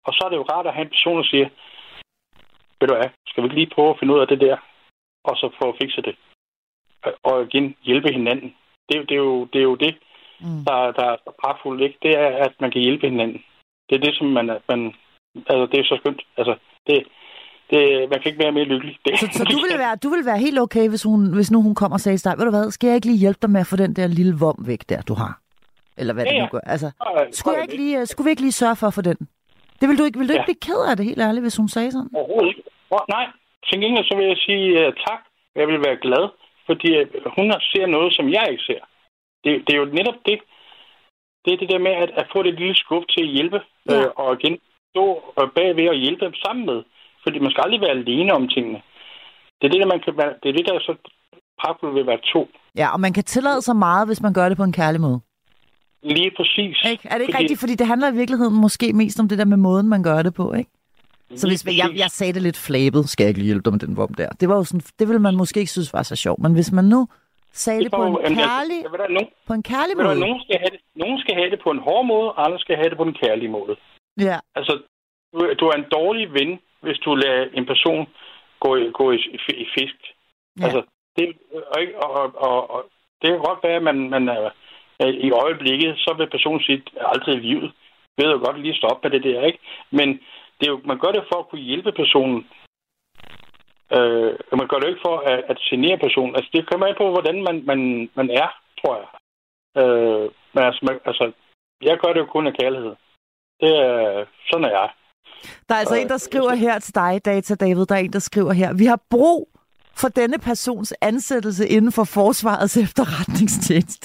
Speaker 5: Og så er det jo rart at have en person, der siger, ved du hvad, skal vi ikke lige prøve at finde ud af det der, og så få fikset det. Og igen, hjælpe hinanden. Det, det, er, jo, det er jo det, mm. der, der er pragtfuldt, ikke? Det er, at man kan hjælpe hinanden. Det er det, som man... man altså, det er så skønt. Altså, det... Det, man kan ikke være mere lykkelig. Det.
Speaker 3: Så, så du, ville være, du ville være helt okay, hvis, hun, hvis nu hun kommer og sagde til dig, ved du hvad, skal jeg ikke lige hjælpe dig med at få den der lille vom væk, der du har? Eller hvad ja, det nu gør. Altså, skulle, jeg ikke lige, skulle vi ikke lige sørge for at få den? Det vil du ikke, vil du ja. ikke blive ked af det, helt ærligt, hvis hun sagde sådan?
Speaker 5: Overhovedet ikke. Oh, nej, til gengæld så vil jeg sige uh, tak. Jeg vil være glad, fordi uh, hun ser noget, som jeg ikke ser. Det, det er jo netop det. Det er det der med at, at få det lille skub til at hjælpe, ja. øh, og igen stå bagved og hjælpe dem sammen med. Fordi man skal aldrig være alene om tingene. Det er det, der, man kan være, det er det, der så pragtfuldt vil være to.
Speaker 3: Ja, og man kan tillade sig meget, hvis man gør det på en kærlig måde.
Speaker 5: Lige præcis.
Speaker 3: Ikke? Er det ikke fordi... rigtigt? Fordi det handler i virkeligheden måske mest om det der med måden, man gør det på, ikke? Så hvis jeg, jeg sagde det lidt flabet, skal jeg ikke lige hjælpe dig med den vom der. Det var jo sådan, det ville man måske ikke synes var så sjovt. Men hvis man nu sagde det, det på, en kærlig, altså, nogen, på en kærlig måde.
Speaker 5: Nogen skal, have det, nogen skal have det på en hård måde, andre skal have det på en kærlig måde.
Speaker 3: Ja.
Speaker 5: Altså, du, du er en dårlig ven, hvis du lader en person gå i, gå i, i fisk. Ja. Altså, det, og, og, og, og det kan godt være, at man, man er, i øjeblikket, så vil personen sige, altid i livet, ved jo godt lige stoppe med det der, ikke? Men det er jo, man gør det for at kunne hjælpe personen. Øh, man gør det ikke for at, at genere personen. Altså, det kommer an på, hvordan man, man, man er, tror jeg. Øh, men altså, man, altså, jeg gør det jo kun af kærlighed. Det er, sådan er jeg.
Speaker 3: Der er altså øh, en, der skriver her til dig, Data David, der er en, der skriver her, vi har brug for denne persons ansættelse inden for Forsvarets efterretningstjeneste.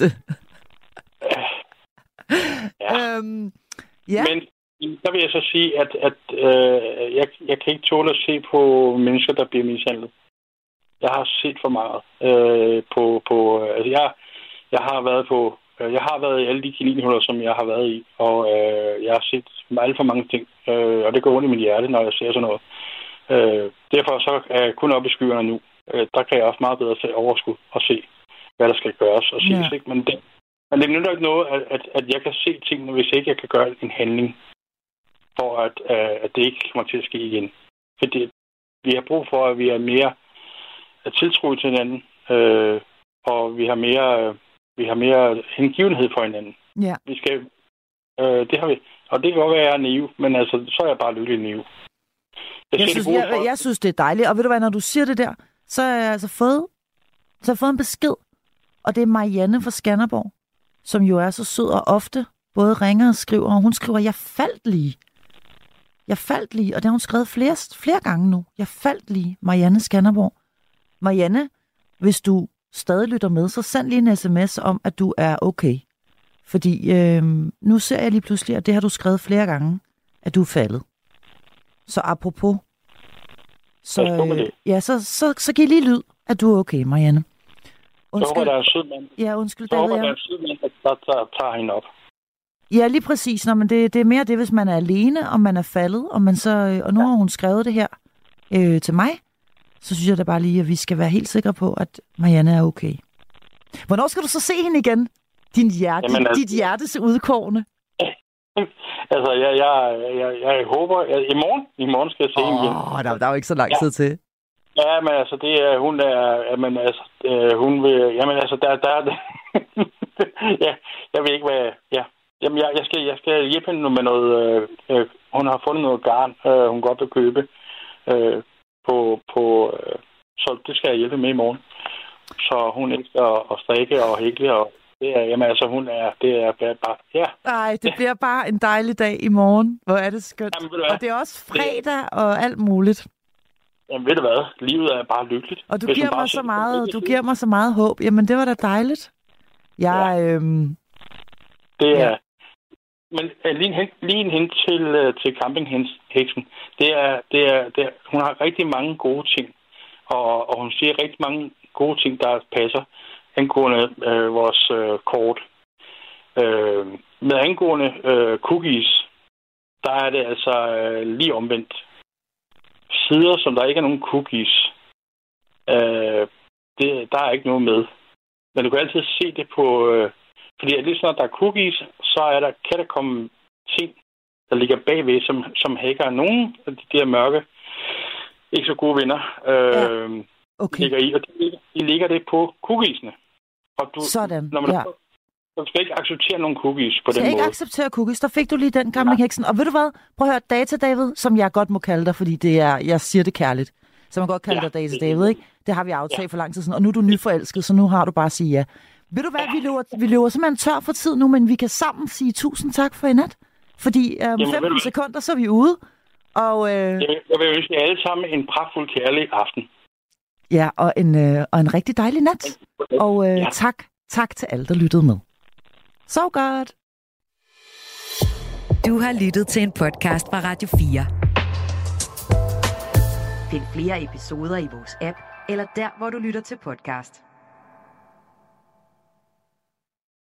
Speaker 5: Ja.
Speaker 3: øhm, ja.
Speaker 5: Men der vil jeg så sige, at, at øh, jeg, jeg kan ikke tåle at se på mennesker, der bliver mishandlet. Jeg har set for meget øh, på... på altså jeg, jeg har været på... Jeg har været i alle de kaninhuller, som jeg har været i, og øh, jeg har set alt for mange ting, øh, og det går ondt i mit hjerte, når jeg ser sådan noget. Øh, derfor så er jeg kun oppe i skyerne nu. Øh, der kan jeg også meget bedre se overskud og se, hvad der skal gøres og ses, ja. Men det, men det nytter ikke noget, at, at, at jeg kan se tingene, hvis ikke jeg kan gøre en handling, for at, uh, at det ikke kommer til at ske igen. Fordi vi har brug for, at vi er mere tiltro til hinanden, øh, og vi har mere... Øh, Vi har mere hengivenhed for hinanden.
Speaker 3: Ja.
Speaker 5: Vi skal, øh, det har vi. Og det kan godt være, at jeg er naiv, men altså, så er jeg bare lykkelig naiv.
Speaker 3: Jeg, jeg, synes, jeg, jeg synes, det er dejligt. Og ved du hvad, når du siger det der, så har jeg altså fået, så har jeg fået en besked. Og det er Marianne fra Skanderborg, som jo er så sød og ofte både ringer og skriver. Og hun skriver, jeg faldt lige. Jeg faldt lige. Og det har hun skrevet flere, flere gange nu. Jeg faldt lige. Marianne Skanderborg. Marianne, hvis du stadig lytter med, så send lige en sms om, at du er okay. Fordi øh, nu ser jeg lige pludselig, at det har du skrevet flere gange, at du er faldet. Så apropos, så, øh, ja, så, så, så giv lige lyd, at du er okay, Marianne.
Speaker 5: Undskyld. Så håber, der er en sød mand.
Speaker 3: Ja, undskyld,
Speaker 5: så
Speaker 3: David.
Speaker 5: håber, der er en sød mand, der tager, tager hende op.
Speaker 3: Ja, lige præcis. Nå, men det, det er mere det, hvis man er alene, og man er faldet, og, man så, og nu har hun skrevet det her øh, til mig, så synes jeg da bare lige, at vi skal være helt sikre på, at Marianne er okay. Hvornår skal du så se hende igen? Din hjerte, Jamen, altså, dit hjertes udkårne.
Speaker 5: altså, jeg, jeg, jeg, jeg håber... Jeg, I morgen I morgen skal jeg se oh, hende igen.
Speaker 3: Åh, der, der er jo ikke så lang tid ja. til.
Speaker 5: Ja, men altså, det er... Hun er... Jamen, altså, øh, hun vil... Jamen, altså, der, der er det... ja, jeg ved ikke, hvad... Ja. Jamen, jeg, jeg, skal, jeg skal hjælpe hende med noget... Øh, hun har fundet noget garn, øh, hun godt vil købe. Øh, På, på, øh, så det skal jeg hjælpe med i morgen. Så hun elsker at, at strikke og hækle, og det er, jamen altså, hun er, det er bare, ja.
Speaker 3: Nej, det bliver bare en dejlig dag i morgen. Hvor er det skønt. Jamen, og det er også fredag det... og alt muligt.
Speaker 5: Jamen, ved du hvad? Livet er bare lykkeligt.
Speaker 3: Og du giver mig så meget, du giver mig så meget håb. Jamen, det var da dejligt. Jeg, ja. øhm...
Speaker 5: Det er... Ja. Men lige en hint, lige en hint til, til campingheksen. Det er, det er, det er, hun har rigtig mange gode ting. Og, og hun siger rigtig mange gode ting, der passer angående øh, vores øh, kort. Øh, med angående øh, cookies, der er det altså øh, lige omvendt. Sider, som der ikke er nogen cookies, øh, det, der er ikke noget med. Men du kan altid se det på... Øh, fordi lige snart der er cookies, så er der, kan der komme ting der ligger bagved, som, som hacker nogle af de der mørke, ikke så gode venner, øh,
Speaker 3: ja. Okay.
Speaker 5: ligger i. Og de, de ligger det på cookiesene. Og du,
Speaker 3: Sådan,
Speaker 5: når man,
Speaker 3: ja.
Speaker 5: Du skal ikke acceptere nogle cookies på
Speaker 3: skal
Speaker 5: den måde.
Speaker 3: ikke acceptere cookies. Der fik du lige den gamle ja. heksen. Og ved du hvad? Prøv at høre, Data David, som jeg godt må kalde dig, fordi det er, jeg siger det kærligt. Så man godt kalde ja. dig Data David, ikke? Det har vi aftalt ja. for lang tid siden. Og nu er du nyforelsket, så nu har du bare at sige ja. Ved du hvad? Ja. Vi løber, vi løber simpelthen tør for tid nu, men vi kan sammen sige tusind tak for i nat. Fordi om um, femten sekunder, så er vi ude. Og, øh...
Speaker 5: jeg vil ønske jer alle sammen en pragtfuld kærlig aften.
Speaker 3: Ja, og en, øh, og en rigtig dejlig nat. Og øh, ja. tak, tak til alle, der lyttede med. Sov godt.
Speaker 2: Du har lyttet til en podcast fra Radio fire. Find flere episoder i vores app, eller der, hvor du lytter til podcast.